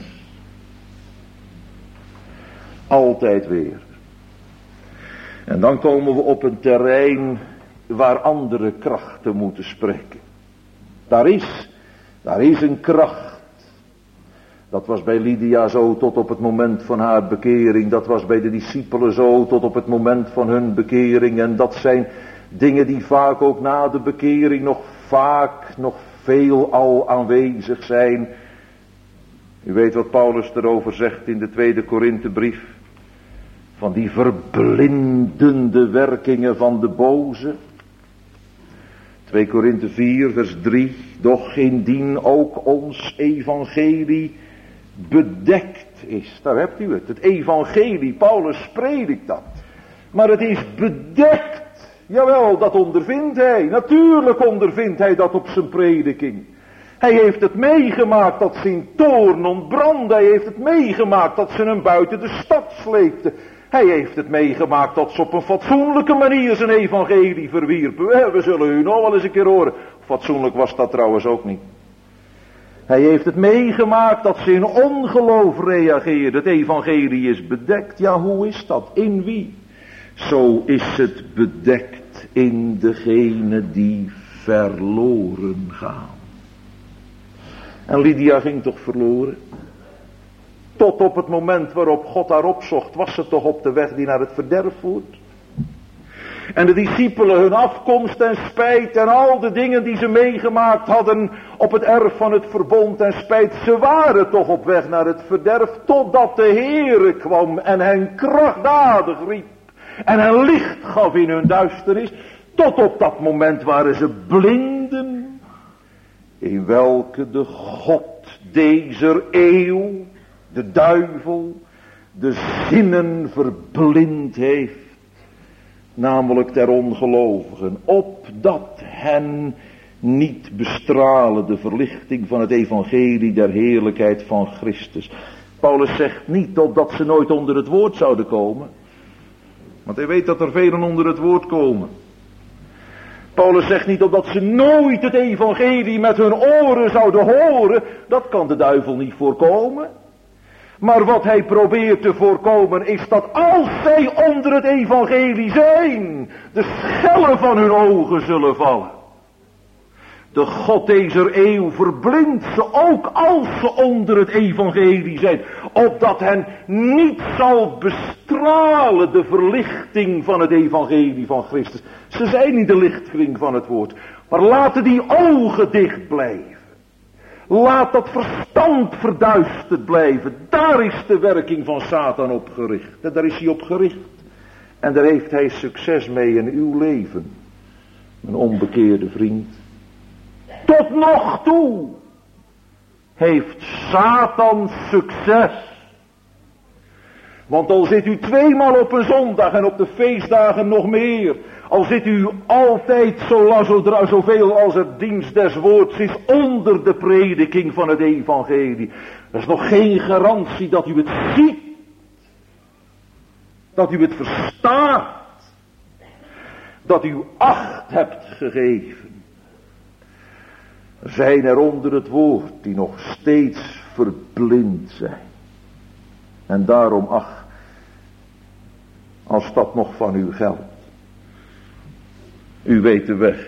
Altijd weer. En dan komen we op een terrein waar andere krachten moeten spreken. Daar is, daar is een kracht. Dat was bij Lydia zo tot op het moment van haar bekering. Dat was bij de discipelen zo tot op het moment van hun bekering. En dat zijn dingen die vaak ook na de bekering nog vaak, nog veel al aanwezig zijn. U weet wat Paulus erover zegt in de tweede Korinthebrief. Van die verblindende werkingen van de boze. twee Korinthe vier vers drie. Doch indien ook ons evangelie bedekt is. Daar hebt u het. Het evangelie. Paulus predikt dat. Maar het is bedekt. Jawel, dat ondervindt hij. Natuurlijk ondervindt hij dat op zijn prediking. Hij heeft het meegemaakt dat zijn toorn ontbrandde. Hij heeft het meegemaakt dat ze hem buiten de stad sleepten. Hij heeft het meegemaakt dat ze op een fatsoenlijke manier zijn evangelie verwierpen. We zullen u nog wel eens een keer horen. Fatsoenlijk was dat trouwens ook niet. Hij heeft het meegemaakt dat ze in ongeloof reageerden. Het evangelie is bedekt. Ja, hoe is dat? In wie? Zo is het bedekt in degene die verloren gaan. En Lydia ging toch verloren? Tot op het moment waarop God haar opzocht, was ze toch op de weg die naar het verderf voert. En de discipelen hun afkomst en spijt en al de dingen die ze meegemaakt hadden op het erf van het verbond en spijt, ze waren toch op weg naar het verderf, totdat de Heere kwam en hen krachtdadig riep en hen licht gaf in hun duisternis. Tot op dat moment waren ze blinden, in welke de God dezer eeuw, de duivel, de zinnen verblind heeft. Namelijk ter ongelovigen, opdat hen niet bestralen de verlichting van het evangelie der heerlijkheid van Christus. Paulus zegt niet opdat ze nooit onder het woord zouden komen. Want hij weet dat er velen onder het woord komen. Paulus zegt niet opdat ze nooit het evangelie met hun oren zouden horen. Dat kan de duivel niet voorkomen. Maar wat hij probeert te voorkomen is dat als zij onder het evangelie zijn, de schellen van hun ogen zullen vallen. De God deze eeuw verblindt ze ook als ze onder het evangelie zijn. Opdat hen niet zal bestralen de verlichting van het evangelie van Christus. Ze zijn niet de lichtkring van het woord. Maar laten die ogen dicht blijven. Laat dat verstand verduisterd blijven. Daar is de werking van Satan op gericht. En daar is hij op gericht. En daar heeft hij succes mee in uw leven. Mijn onbekeerde vriend. Tot nog toe heeft Satan succes. Want al zit u tweemaal op een zondag en op de feestdagen nog meer. Al zit u altijd zo, zo, zoveel als het dienst des woords is onder de prediking van het evangelie. Er is nog geen garantie dat u het ziet. Dat u het verstaat. Dat u acht hebt gegeven. Er zijn er onder het woord die nog steeds verblind zijn. En daarom, ach, als dat nog van u geldt. U weet de weg.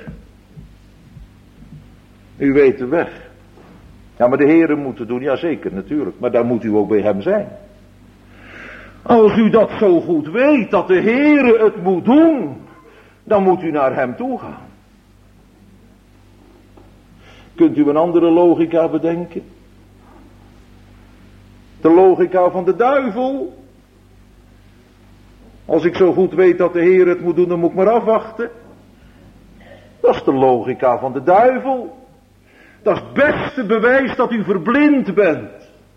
U weet de weg. Ja, maar de Heere moet het doen, ja zeker, natuurlijk. Maar daar moet u ook bij hem zijn. Als u dat zo goed weet, dat de Heere het moet doen, dan moet u naar hem toe gaan. Kunt u een andere logica bedenken? De logica van de duivel. Als ik zo goed weet dat de Heer het moet doen, dan moet ik maar afwachten. Dat is de logica van de duivel. Dat is het beste bewijs dat u verblind bent.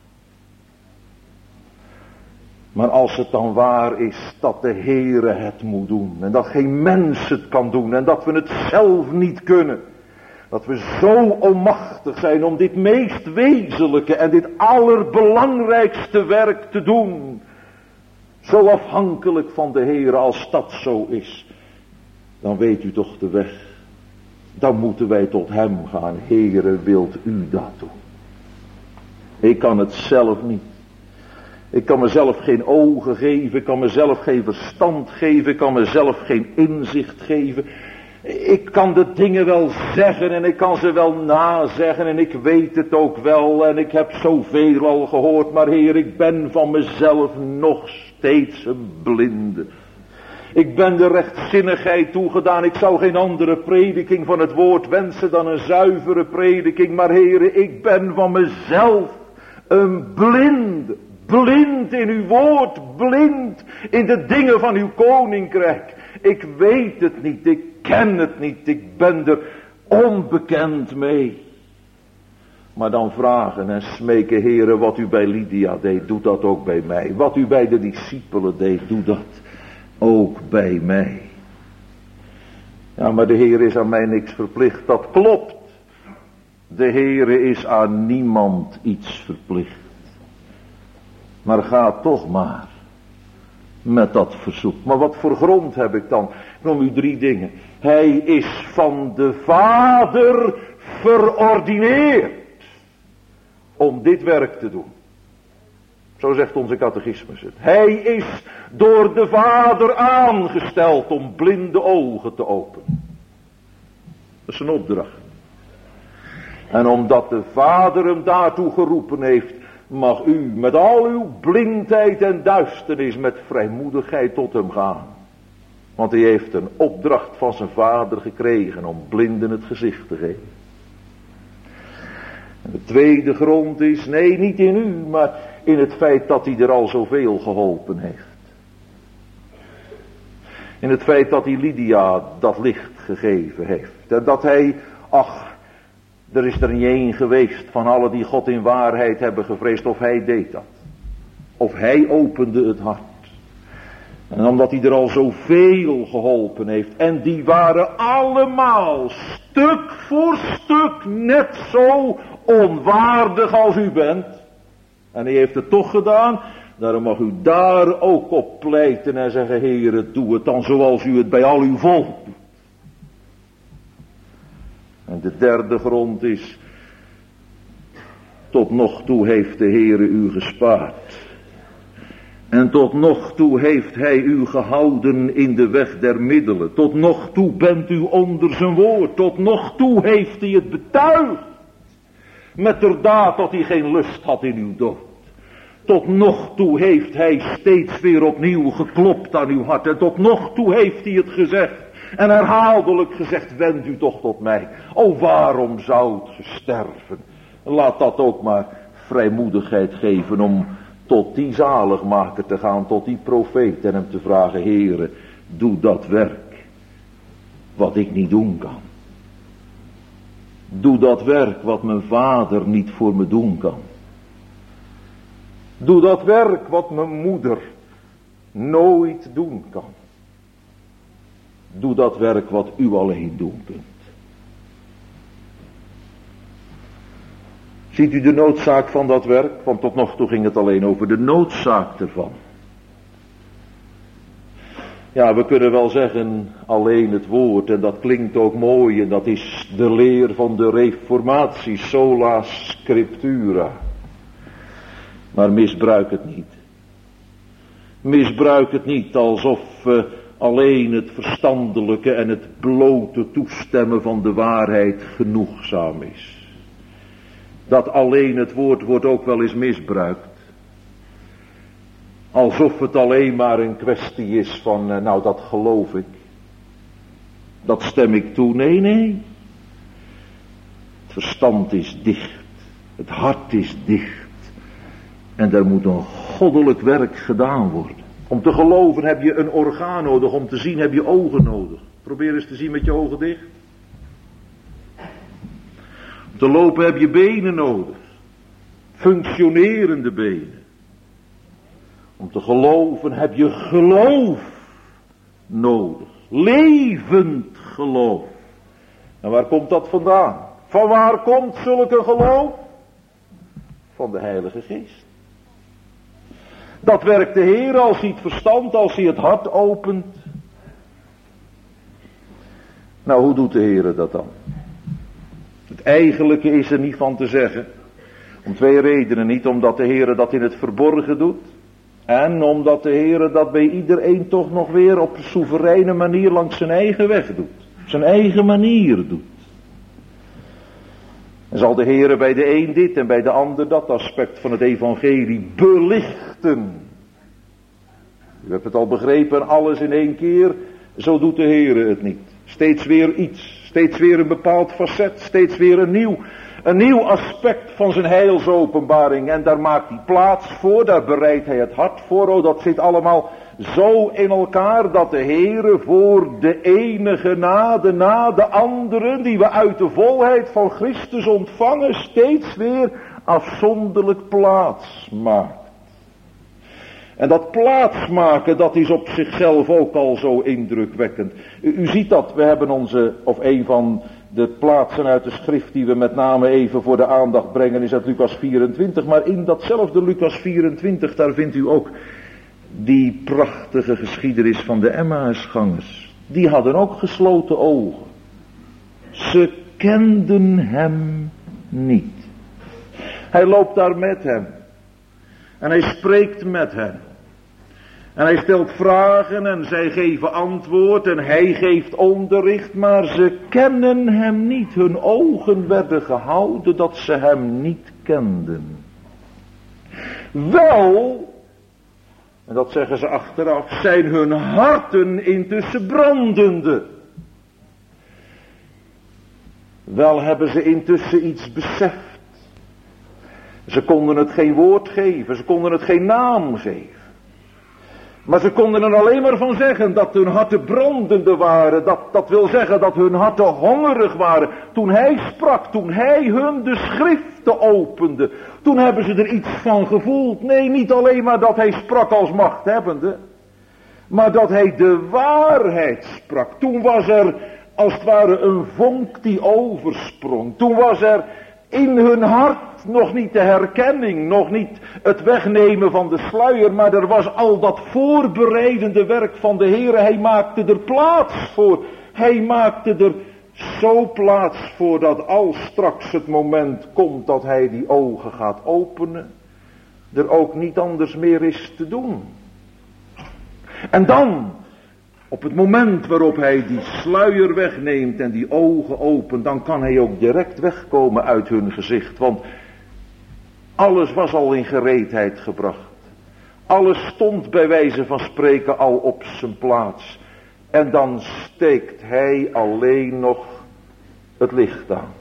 Maar als het dan waar is dat de Heere het moet doen. En dat geen mens het kan doen. En dat we het zelf niet kunnen. Dat we zo onmachtig zijn om dit meest wezenlijke en dit allerbelangrijkste werk te doen. Zo afhankelijk van de Heere als dat zo is. Dan weet u toch de weg. Dan moeten wij tot hem gaan. Heere, wilt u dat doen? Ik kan het zelf niet. Ik kan mezelf geen ogen geven. Ik kan mezelf geen verstand geven. Ik kan mezelf geen inzicht geven. Ik kan de dingen wel zeggen en ik kan ze wel nazeggen en ik weet het ook wel en ik heb zoveel al gehoord, maar Heer, ik ben van mezelf nog steeds een blinde. Ik ben de rechtzinnigheid toegedaan, ik zou geen andere prediking van het woord wensen dan een zuivere prediking, maar Heer, ik ben van mezelf een blinde. Blind in uw woord, blind in de dingen van uw koninkrijk. Ik weet het niet, ik ken het niet, ik ben er onbekend mee. Maar dan vragen en smeken, Heere, wat u bij Lydia deed, doe dat ook bij mij. Wat u bij de discipelen deed, doe dat ook bij mij. Ja, maar de Heer is aan mij niks verplicht, dat klopt. De Heere is aan niemand iets verplicht. Maar ga toch maar met dat verzoek. Maar wat voor grond heb ik dan? Ik noem u drie dingen. Hij is van de Vader verordineerd om dit werk te doen. Zo zegt onze catechismus het. Hij is door de Vader aangesteld om blinde ogen te openen. Dat is een opdracht. En omdat de Vader hem daartoe geroepen heeft, mag u met al uw blindheid en duisternis met vrijmoedigheid tot hem gaan. Want hij heeft een opdracht van zijn Vader gekregen om blinden het gezicht te geven. En de tweede grond is, nee, niet in u, maar in het feit dat hij er al zoveel geholpen heeft. In het feit dat hij Lydia dat licht gegeven heeft. En dat hij, ach, er is er niet één geweest van alle die God in waarheid hebben gevreesd, of hij deed dat. Of hij opende het hart. En omdat hij er al zoveel geholpen heeft. En die waren allemaal stuk voor stuk net zo onwaardig als u bent. En hij heeft het toch gedaan. Daarom mag u daar ook op pleiten en zeggen, Heere, doe het dan zoals u het bij al uw volk doet. En de derde grond is, tot nog toe heeft de Heere u gespaard. En tot nog toe heeft hij u gehouden in de weg der middelen. Tot nog toe bent u onder zijn woord. Tot nog toe heeft hij het betuigd. Met der daad dat hij geen lust had in uw dood. Tot nog toe heeft hij steeds weer opnieuw geklopt aan uw hart. En tot nog toe heeft hij het gezegd. En herhaaldelijk gezegd, wend u toch tot mij. O, waarom zou het sterven? Laat dat ook maar vrijmoedigheid geven om tot die zaligmaker te gaan, tot die profeet en hem te vragen, Heere, doe dat werk wat ik niet doen kan. Doe dat werk wat mijn vader niet voor me doen kan. Doe dat werk wat mijn moeder nooit doen kan. Doe dat werk wat u alleen doen kunt. Ziet u de noodzaak van dat werk? Want tot nog toe ging het alleen over de noodzaak ervan. Ja, we kunnen wel zeggen alleen het woord, en dat klinkt ook mooi, en dat is de leer van de reformatie, sola scriptura. Maar misbruik het niet. Misbruik het niet alsof uh, alleen het verstandelijke en het blote toestemmen van de waarheid genoegzaam is. Dat alleen het woord wordt ook wel eens misbruikt. Alsof het alleen maar een kwestie is van, uh, nou dat geloof ik. Dat stem ik toe. Nee, nee. Het verstand is dicht. Het hart is dicht. En er moet een goddelijk werk gedaan worden. Om te geloven heb je een orgaan nodig. Om te zien heb je ogen nodig. Probeer eens te zien met je ogen dicht. Om te lopen heb je benen nodig. Functionerende benen. Om te geloven heb je geloof nodig. Levend geloof. En waar komt dat vandaan? Van waar komt zulke geloof? Van de Heilige Geest. Dat werkt de Heer als hij het verstand, als hij het hart opent. Nou, hoe doet de Heer dat dan? Het eigenlijke is er niet van te zeggen. Om twee redenen. Niet omdat de Heer dat in het verborgen doet. En omdat de Heer dat bij iedereen toch nog weer op een soevereine manier langs zijn eigen weg doet. Zijn eigen manier doet. En zal de Heer bij de een dit en bij de ander dat aspect van het evangelie belichten. U hebt het al begrepen, alles in één keer. Zo doet de Heer het niet. Steeds weer iets. Steeds weer een bepaald facet. Steeds weer een nieuw, een nieuw aspect van zijn heilsopenbaring. En daar maakt hij plaats voor. Daar bereidt hij het hart voor. Oh, dat zit allemaal zo in elkaar dat de Heere voor de ene genade na de andere die we uit de volheid van Christus ontvangen steeds weer afzonderlijk plaats maakt. En dat plaatsmaken, dat is op zichzelf ook al zo indrukwekkend. U, u ziet dat, we hebben onze, of een van de plaatsen uit de schrift die we met name even voor de aandacht brengen, is uit Lucas vierentwintig. Maar in datzelfde Lucas vierentwintig, daar vindt u ook die prachtige geschiedenis van de Emmausgangers. Die hadden ook gesloten ogen. Ze kenden hem niet. Hij loopt daar met hem. En hij spreekt met hen. En hij stelt vragen en zij geven antwoord en hij geeft onderricht, maar ze kennen hem niet. Hun ogen werden gehouden dat ze hem niet kenden. Wel, en dat zeggen ze achteraf, zijn hun harten intussen brandende. Wel hebben ze intussen iets beseft. Ze konden het geen woord geven, ze konden het geen naam geven. Maar ze konden er alleen maar van zeggen dat hun harten brandende waren. Dat, dat wil zeggen dat hun harten hongerig waren. Toen hij sprak, toen hij hun de schriften opende. Toen hebben ze er iets van gevoeld. Nee, niet alleen maar dat hij sprak als machthebbende. Maar dat hij de waarheid sprak. Toen was er als het ware een vonk die oversprong. Toen was er in hun hart nog niet de herkenning, nog niet het wegnemen van de sluier, maar er was al dat voorbereidende werk van de Heer. Hij maakte er plaats voor. Hij maakte er zo plaats voor dat als straks het moment komt dat hij die ogen gaat openen, er ook niet anders meer is te doen. En dan, op het moment waarop hij die sluier wegneemt en die ogen opent, dan kan hij ook direct wegkomen uit hun gezicht. Want alles was al in gereedheid gebracht. Alles stond bij wijze van spreken al op zijn plaats. En dan steekt hij alleen nog het licht aan.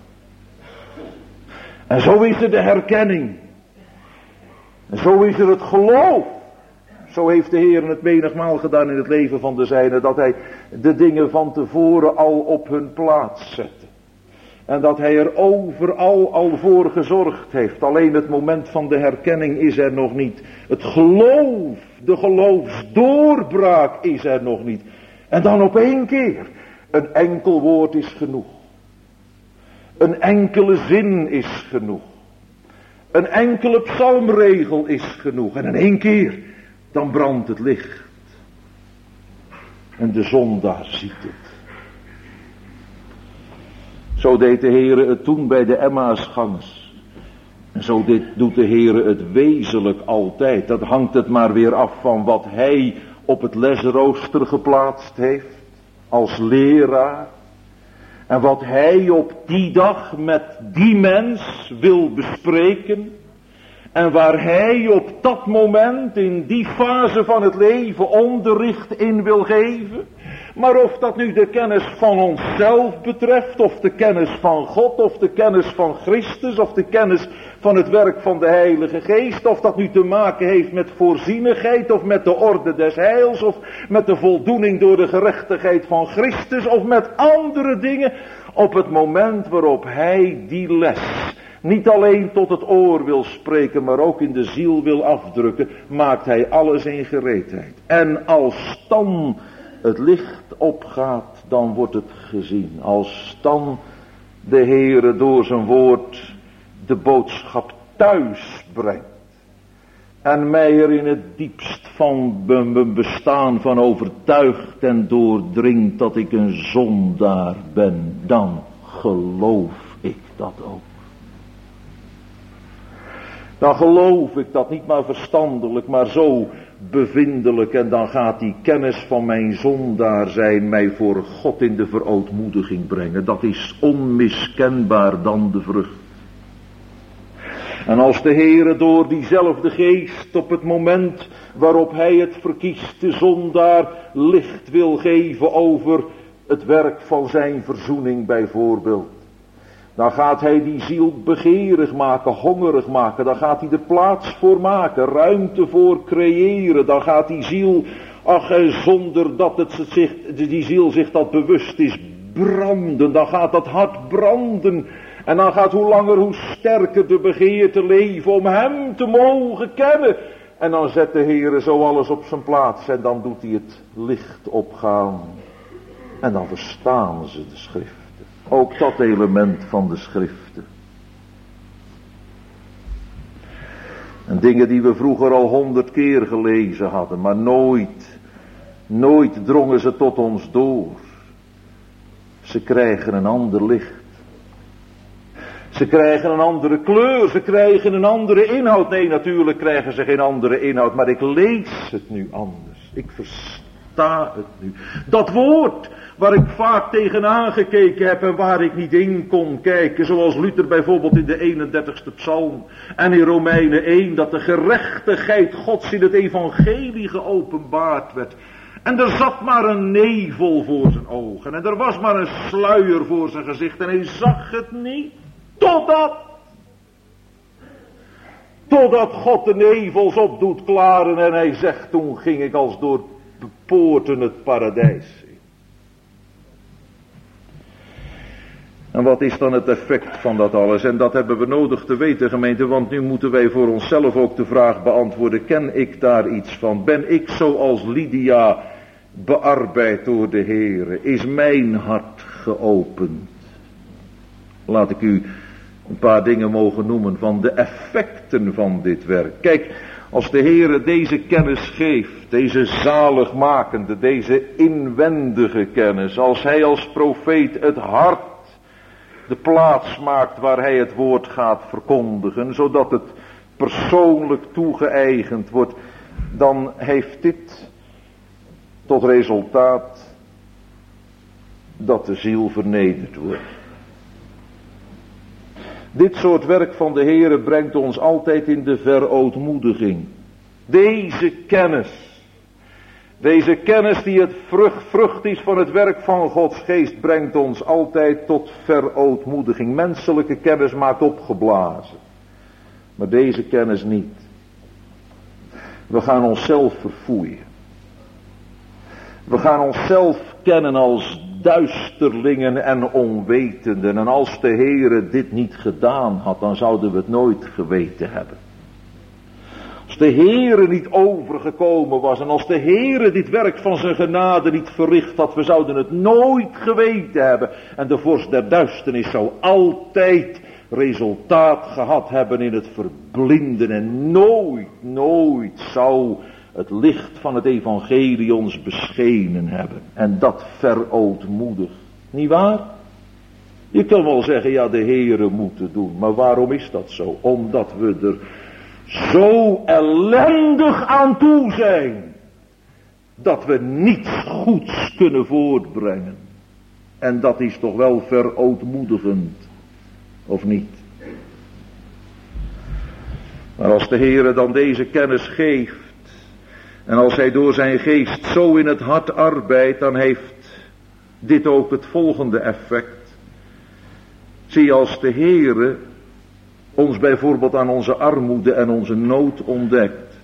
En zo is er de herkenning. En zo is er het geloof. Zo heeft de Heer het menigmaal gedaan in het leven van de zijnen. Dat hij de dingen van tevoren al op hun plaats zette. En dat hij er overal al voor gezorgd heeft. Alleen het moment van de herkenning is er nog niet. Het geloof, de geloofsdoorbraak is er nog niet. En dan op één keer. Een enkel woord is genoeg. Een enkele zin is genoeg. Een enkele psalmregel is genoeg. En in één keer, dan brandt het licht. En de zondaar ziet het. Zo deed de Heere het toen bij de Emmausgangers. En zo dit doet de Heere het wezenlijk altijd. Dat hangt het maar weer af van wat hij op het lesrooster geplaatst heeft. Als leraar. En wat hij op die dag met die mens wil bespreken. En waar hij op dat moment in die fase van het leven onderricht in wil geven. Maar of dat nu de kennis van onszelf betreft, of de kennis van God, of de kennis van Christus, of de kennis van het werk van de Heilige Geest, of dat nu te maken heeft met voorzienigheid, of met de orde des heils, of met de voldoening door de gerechtigheid van Christus, of met andere dingen, op het moment waarop hij die les niet alleen tot het oor wil spreken, maar ook in de ziel wil afdrukken, maakt hij alles in gereedheid. En als dan het licht opgaat, dan wordt het gezien. Als dan de Heere door zijn woord de boodschap thuis brengt. En mij er in het diepst van mijn bestaan van overtuigt en doordringt dat ik een zondaar ben, dan geloof ik dat ook. Dan geloof ik dat niet maar verstandelijk, maar zo bevindelijk. En dan gaat die kennis van mijn zondaar zijn mij voor God in de verootmoediging brengen. Dat is onmiskenbaar dan de vrucht. En als de Heere door diezelfde geest op het moment waarop hij het verkiest, de zondaar licht wil geven over het werk van zijn verzoening bijvoorbeeld. Dan gaat hij die ziel begeerig maken, hongerig maken. Dan gaat hij er plaats voor maken, ruimte voor creëren. Dan gaat die ziel, ach, zonder dat het zich, die ziel zich dat bewust is, branden. Dan gaat dat hart branden. En dan gaat hoe langer hoe sterker de begeerte leven om hem te mogen kennen. En dan zet de Heere zo alles op zijn plaats. En dan doet hij het licht opgaan. En dan verstaan ze de schrift. Ook dat element van de schriften. En dingen die we vroeger al honderd keer gelezen hadden, maar nooit, nooit drongen ze tot ons door. Ze krijgen een ander licht. Ze krijgen een andere kleur, ze krijgen een andere inhoud. Nee, natuurlijk krijgen ze geen andere inhoud, maar ik lees het nu anders. Ik versta het nu. Dat woord waar ik vaak tegenaan gekeken heb en waar ik niet in kon kijken. Zoals Luther bijvoorbeeld in de eenendertigste psalm. En in Romeinen één, dat de gerechtigheid Gods in het evangelie geopenbaard werd. En er zat maar een nevel voor zijn ogen. En er was maar een sluier voor zijn gezicht. En hij zag het niet. Totdat. Totdat God de nevels op doet klaren. En hij zegt, toen ging ik als door de poorten het paradijs. En wat is dan het effect van dat alles? En dat hebben we nodig te weten, gemeente, want nu moeten wij voor onszelf ook de vraag beantwoorden, ken ik daar iets van? Ben ik zoals Lydia bearbeid door de Heere? Is mijn hart geopend? Laat ik u een paar dingen mogen noemen van de effecten van dit werk. Kijk, als de Heere deze kennis geeft, deze zaligmakende, deze inwendige kennis, als hij als profeet het hart de plaats maakt waar hij het woord gaat verkondigen, zodat het persoonlijk toegeëigend wordt, dan heeft dit tot resultaat dat de ziel vernederd wordt. Dit soort werk van de Heere brengt ons altijd in de verootmoediging. Deze kennis, deze kennis die het vrucht, vrucht is van het werk van Gods geest, brengt ons altijd tot verootmoediging. Menselijke kennis maakt opgeblazen, maar deze kennis niet. We gaan onszelf verfoeien. We gaan onszelf kennen als duisterlingen en onwetenden. En als de Heere dit niet gedaan had, dan zouden we het nooit geweten hebben. Als de Heere niet overgekomen was en als de Heere dit werk van zijn genade niet verricht had, we zouden het nooit geweten hebben. En de vorst der duisternis zou altijd resultaat gehad hebben in het verblinden. En nooit, nooit zou het licht van het evangelie ons beschenen hebben. En dat verootmoedigt. Niet waar? Je kan wel zeggen, ja, de Heere moet het doen. Maar waarom is dat zo? Omdat we er zo ellendig aan toe zijn, dat we niets goeds kunnen voortbrengen. En dat is toch wel verootmoedigend, of niet? Maar als de Heere dan deze kennis geeft, en als hij door zijn geest zo in het hart arbeidt, dan heeft dit ook het volgende effect. Zie, als de Heere ons bijvoorbeeld aan onze armoede en onze nood ontdekt,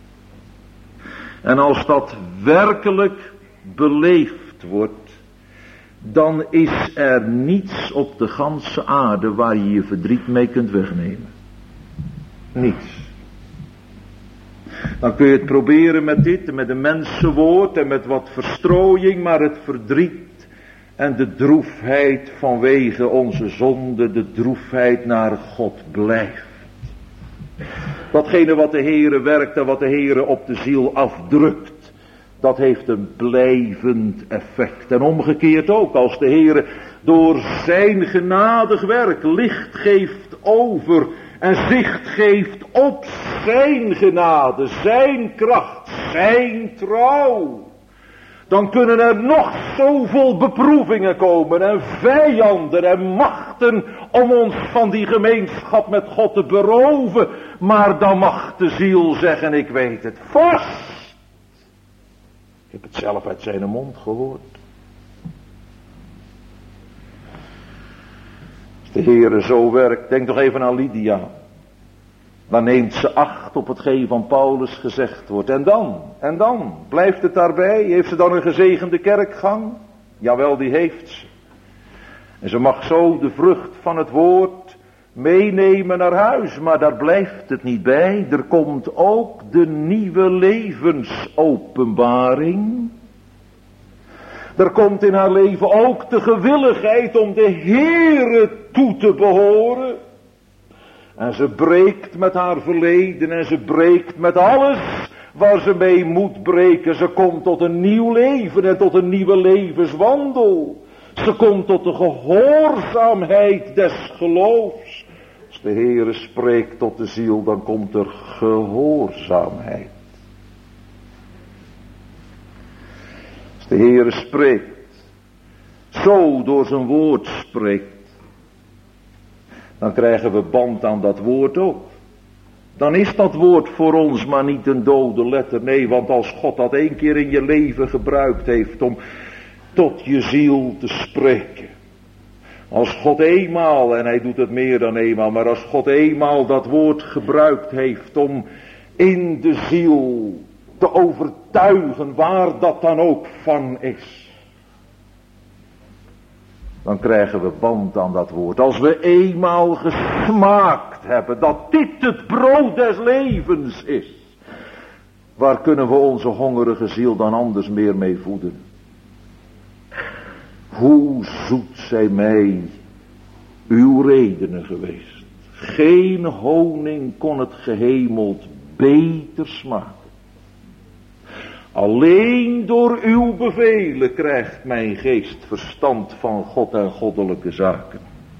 en als dat werkelijk beleefd wordt, dan is er niets op de ganse aarde waar je je verdriet mee kunt wegnemen. Niets. Dan kun je het proberen met dit, met een mensenwoord en met wat verstrooiing, maar het verdriet en de droefheid vanwege onze zonde, de droefheid naar God blijft. Datgene wat de Heere werkt en wat de Heere op de ziel afdrukt, dat heeft een blijvend effect. En omgekeerd ook, als de Heere door zijn genadig werk licht geeft over en zicht geeft op zijn genade, zijn kracht, zijn trouw, dan kunnen er nog zoveel beproevingen komen en vijanden en machten om ons van die gemeenschap met God te beroven. Maar dan mag de ziel zeggen, ik weet het vast. Ik heb het zelf uit zijn mond gehoord. Als de Heere zo werkt, denk toch even aan Lydia. Dan neemt ze acht op hetgeen van Paulus gezegd wordt. En dan, en dan, blijft het daarbij? Heeft ze dan een gezegende kerkgang? Jawel, die heeft ze. En ze mag zo de vrucht van het woord meenemen naar huis. Maar daar blijft het niet bij. Er komt ook de nieuwe levensopenbaring. Er komt in haar leven ook de gewilligheid om de Heere toe te behoren. En ze breekt met haar verleden en ze breekt met alles waar ze mee moet breken. Ze komt tot een nieuw leven en tot een nieuwe levenswandel. Ze komt tot de gehoorzaamheid des geloofs. Als de Heere spreekt tot de ziel, dan komt er gehoorzaamheid. Als de Heere spreekt, zo door zijn woord spreekt, dan krijgen we band aan dat woord ook. Dan is dat woord voor ons maar niet een dode letter. Nee, want als God dat één keer in je leven gebruikt heeft om tot je ziel te spreken. Als God eenmaal, en hij doet het meer dan eenmaal, maar als God eenmaal dat woord gebruikt heeft om in de ziel te overtuigen, waar dat dan ook van is, dan krijgen we band aan dat woord. Als we eenmaal gesmaakt hebben dat dit het brood des levens is, waar kunnen we onze hongerige ziel dan anders meer mee voeden? Hoe zoet zijn mij uw redenen geweest. Geen honing kon het gehemeld beter smaken. Alleen door uw bevelen krijgt mijn geest verstand van God en goddelijke zaken.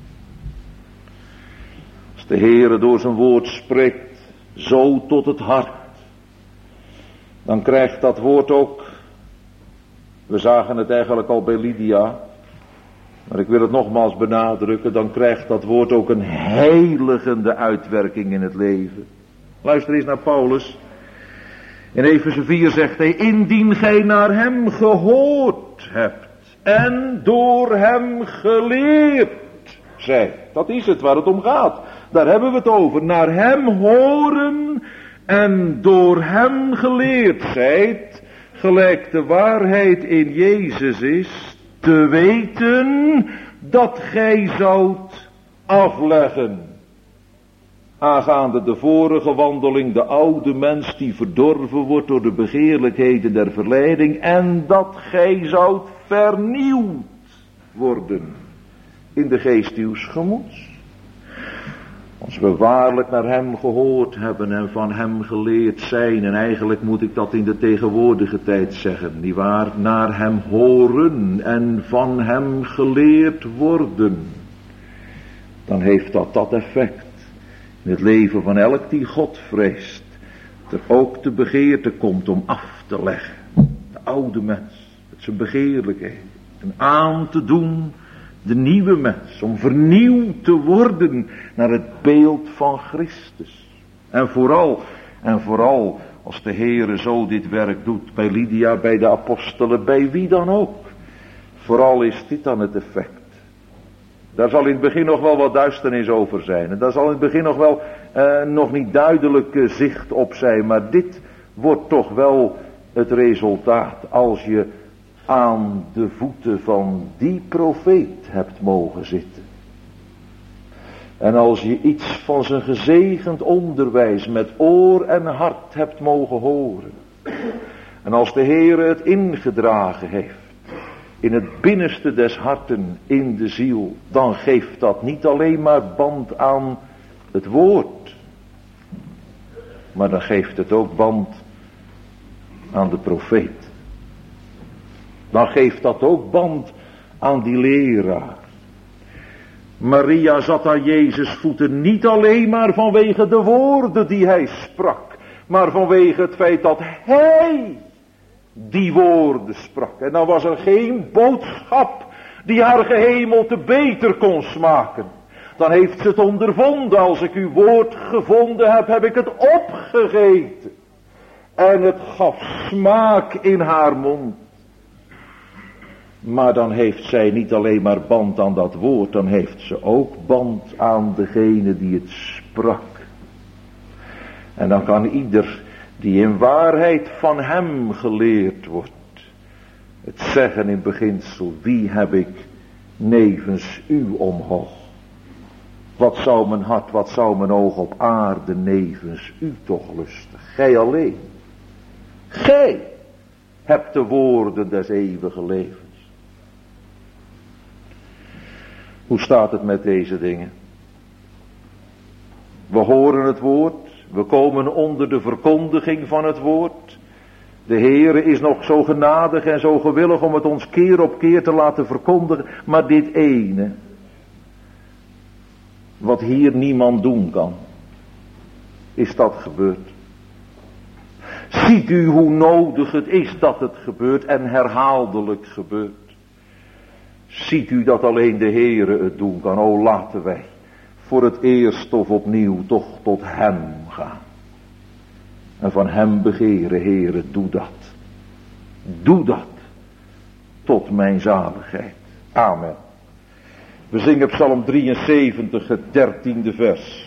Als de Heere door zijn woord spreekt, zo tot het hart, dan krijgt dat woord ook We zagen het eigenlijk al bij Lydia. Maar ik wil het nogmaals benadrukken, dan krijgt dat woord ook een heiligende uitwerking in het leven. Luister eens naar Paulus. In Efeze vier zegt hij, indien gij naar hem gehoord hebt en door hem geleerd zijt. Dat is het waar het om gaat. Daar hebben we het over. Naar hem horen en door hem geleerd zijt, gelijk de waarheid in Jezus is, te weten dat gij zoudt afleggen. Aangaande de vorige wandeling, de oude mens die verdorven wordt door de begeerlijkheden der verleiding, en dat gij zoudt vernieuwd worden in de geest uws gemoeds. Als we waarlijk naar hem gehoord hebben en van hem geleerd zijn, en eigenlijk moet ik dat in de tegenwoordige tijd zeggen, niewaar, naar hem horen en van hem geleerd worden, dan heeft dat dat effect in het leven van elk die God vreest, dat er ook de begeerte komt om af te leggen, de oude mens, met zijn begeerlijkheid, en aan te doen de nieuwe mens, om vernieuwd te worden naar het beeld van Christus. En vooral, en vooral als de Heere zo dit werk doet, bij Lydia, bij de apostelen, bij wie dan ook. Vooral is dit dan het effect. Daar zal in het begin nog wel wat duisternis over zijn. En daar zal in het begin nog wel uh, nog niet duidelijk uh, zicht op zijn. Maar dit wordt toch wel het resultaat als je aan de voeten van die profeet hebt mogen zitten. En als je iets van zijn gezegend onderwijs met oor en hart hebt mogen horen. En als de Heere het ingedragen heeft in het binnenste des harten, in de ziel, dan geeft dat niet alleen maar band aan het woord, maar dan geeft het ook band aan de profeet. Dan geeft dat ook band aan die leraar. Maria zat aan Jezus' voeten niet alleen maar vanwege de woorden die hij sprak, maar vanwege het feit dat hij die woorden sprak. En dan was er geen boodschap die haar gehemelte beter kon smaken. Dan heeft ze het ondervonden. Als ik uw woord gevonden heb, heb ik het opgegeten. En het gaf smaak in haar mond. Maar dan heeft zij niet alleen maar band aan dat woord, dan heeft ze ook band aan degene die het sprak. En dan kan ieder die in waarheid van hem geleerd wordt, het zeggen in beginsel, wie heb ik nevens u omhoog? Wat zou mijn hart, wat zou mijn oog op aarde nevens u toch lusten? Gij alleen. Gij hebt de woorden des eeuwige levens. Hoe staat het met deze dingen? We horen het woord. We komen onder de verkondiging van het woord. De Heere is nog zo genadig en zo gewillig om het ons keer op keer te laten verkondigen. Maar dit ene, wat hier niemand doen kan, is dat gebeurd. Ziet u hoe nodig het is dat het gebeurt en herhaaldelijk gebeurt. Ziet u dat alleen de Heere het doen kan. O, laten wij voor het eerst of opnieuw toch tot hem gaan. En van hem begeren, Heere, doe dat. Doe dat. Tot mijn zaligheid. Amen. We zingen Psalm drieënzeventig, het dertiende vers.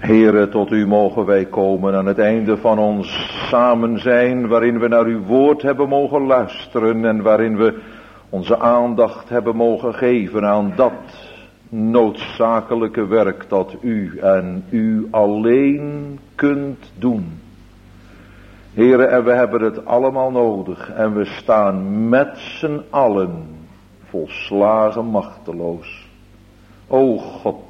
Heere, tot u mogen wij komen aan het einde van ons samen zijn, waarin we naar uw woord hebben mogen luisteren en waarin we onze aandacht hebben mogen geven aan dat noodzakelijke werk dat u en u alleen kunt doen. Heere, en we hebben het allemaal nodig en we staan met z'n allen volslagen machteloos. O God,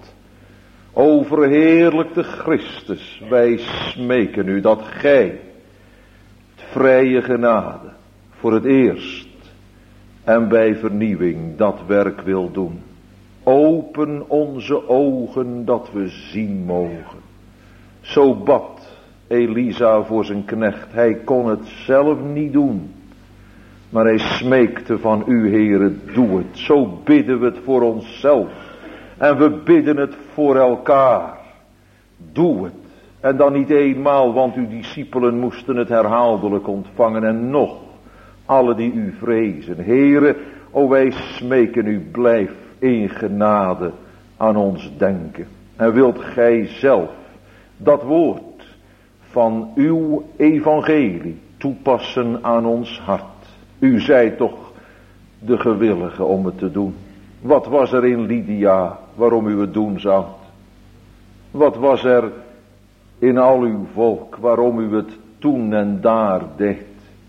o verheerlijkte Christus, wij smeken u dat gij het vrije genade voor het eerst en bij vernieuwing dat werk wil doen. Open onze ogen dat we zien mogen. Zo bad Elisa voor zijn knecht. Hij kon het zelf niet doen. Maar hij smeekte van u, Heere, doe het. Zo bidden we het voor onszelf. En we bidden het voor elkaar. Doe het. En dan niet eenmaal, want uw discipelen moesten het herhaaldelijk ontvangen. En nog, alle die u vrezen. Heere, o wij smeken u, blijf in genade aan ons denken. En wilt gij zelf dat woord van uw evangelie toepassen aan ons hart. U zijt toch de gewillige om het te doen. Wat was er in Lydia waarom u het doen zou? Wat was er in al uw volk waarom u het toen en daar deed?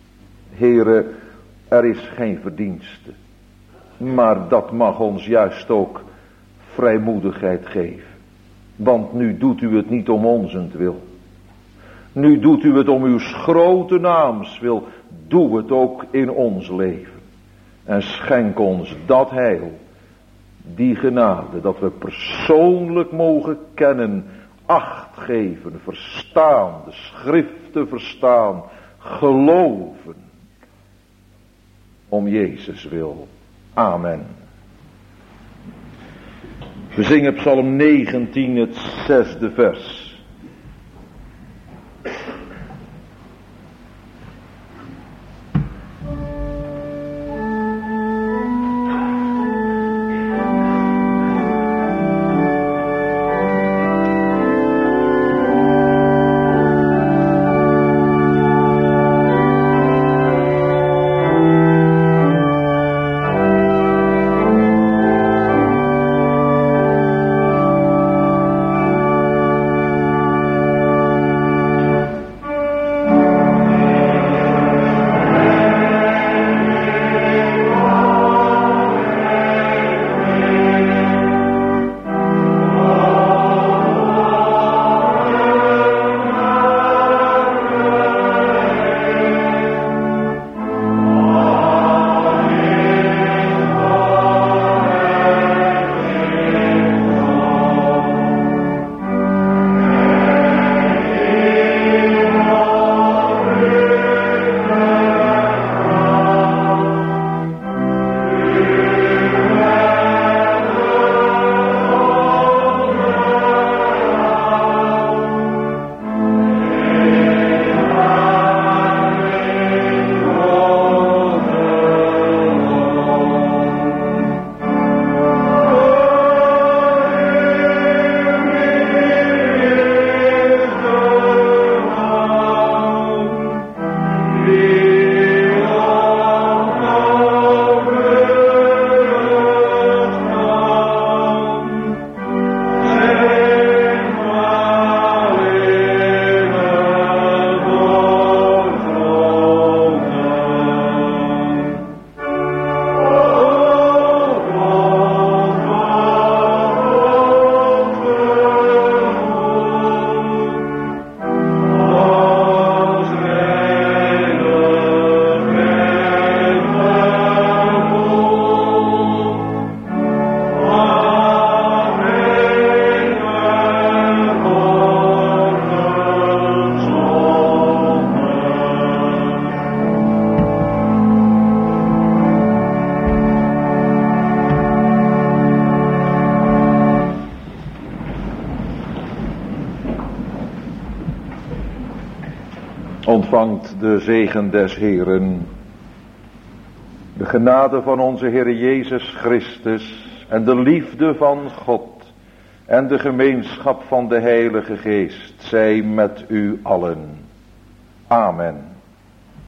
Heere, er is geen verdienste. Maar dat mag ons juist ook vrijmoedigheid geven. Want nu doet u het niet om onzentwil. Nu doet u het om uw grote naams wil. Doe het ook in ons leven. En schenk ons dat heil. Die genade. Dat we persoonlijk mogen kennen. Acht geven. Verstaan. De schriften verstaan. Geloven. Om Jezus wil. Amen. We zingen Psalm negentien, het zesde vers. Ontvangt de zegen des Heeren, de genade van onze Heer Jezus Christus en de liefde van God en de gemeenschap van de Heilige Geest zij met u allen. Amen.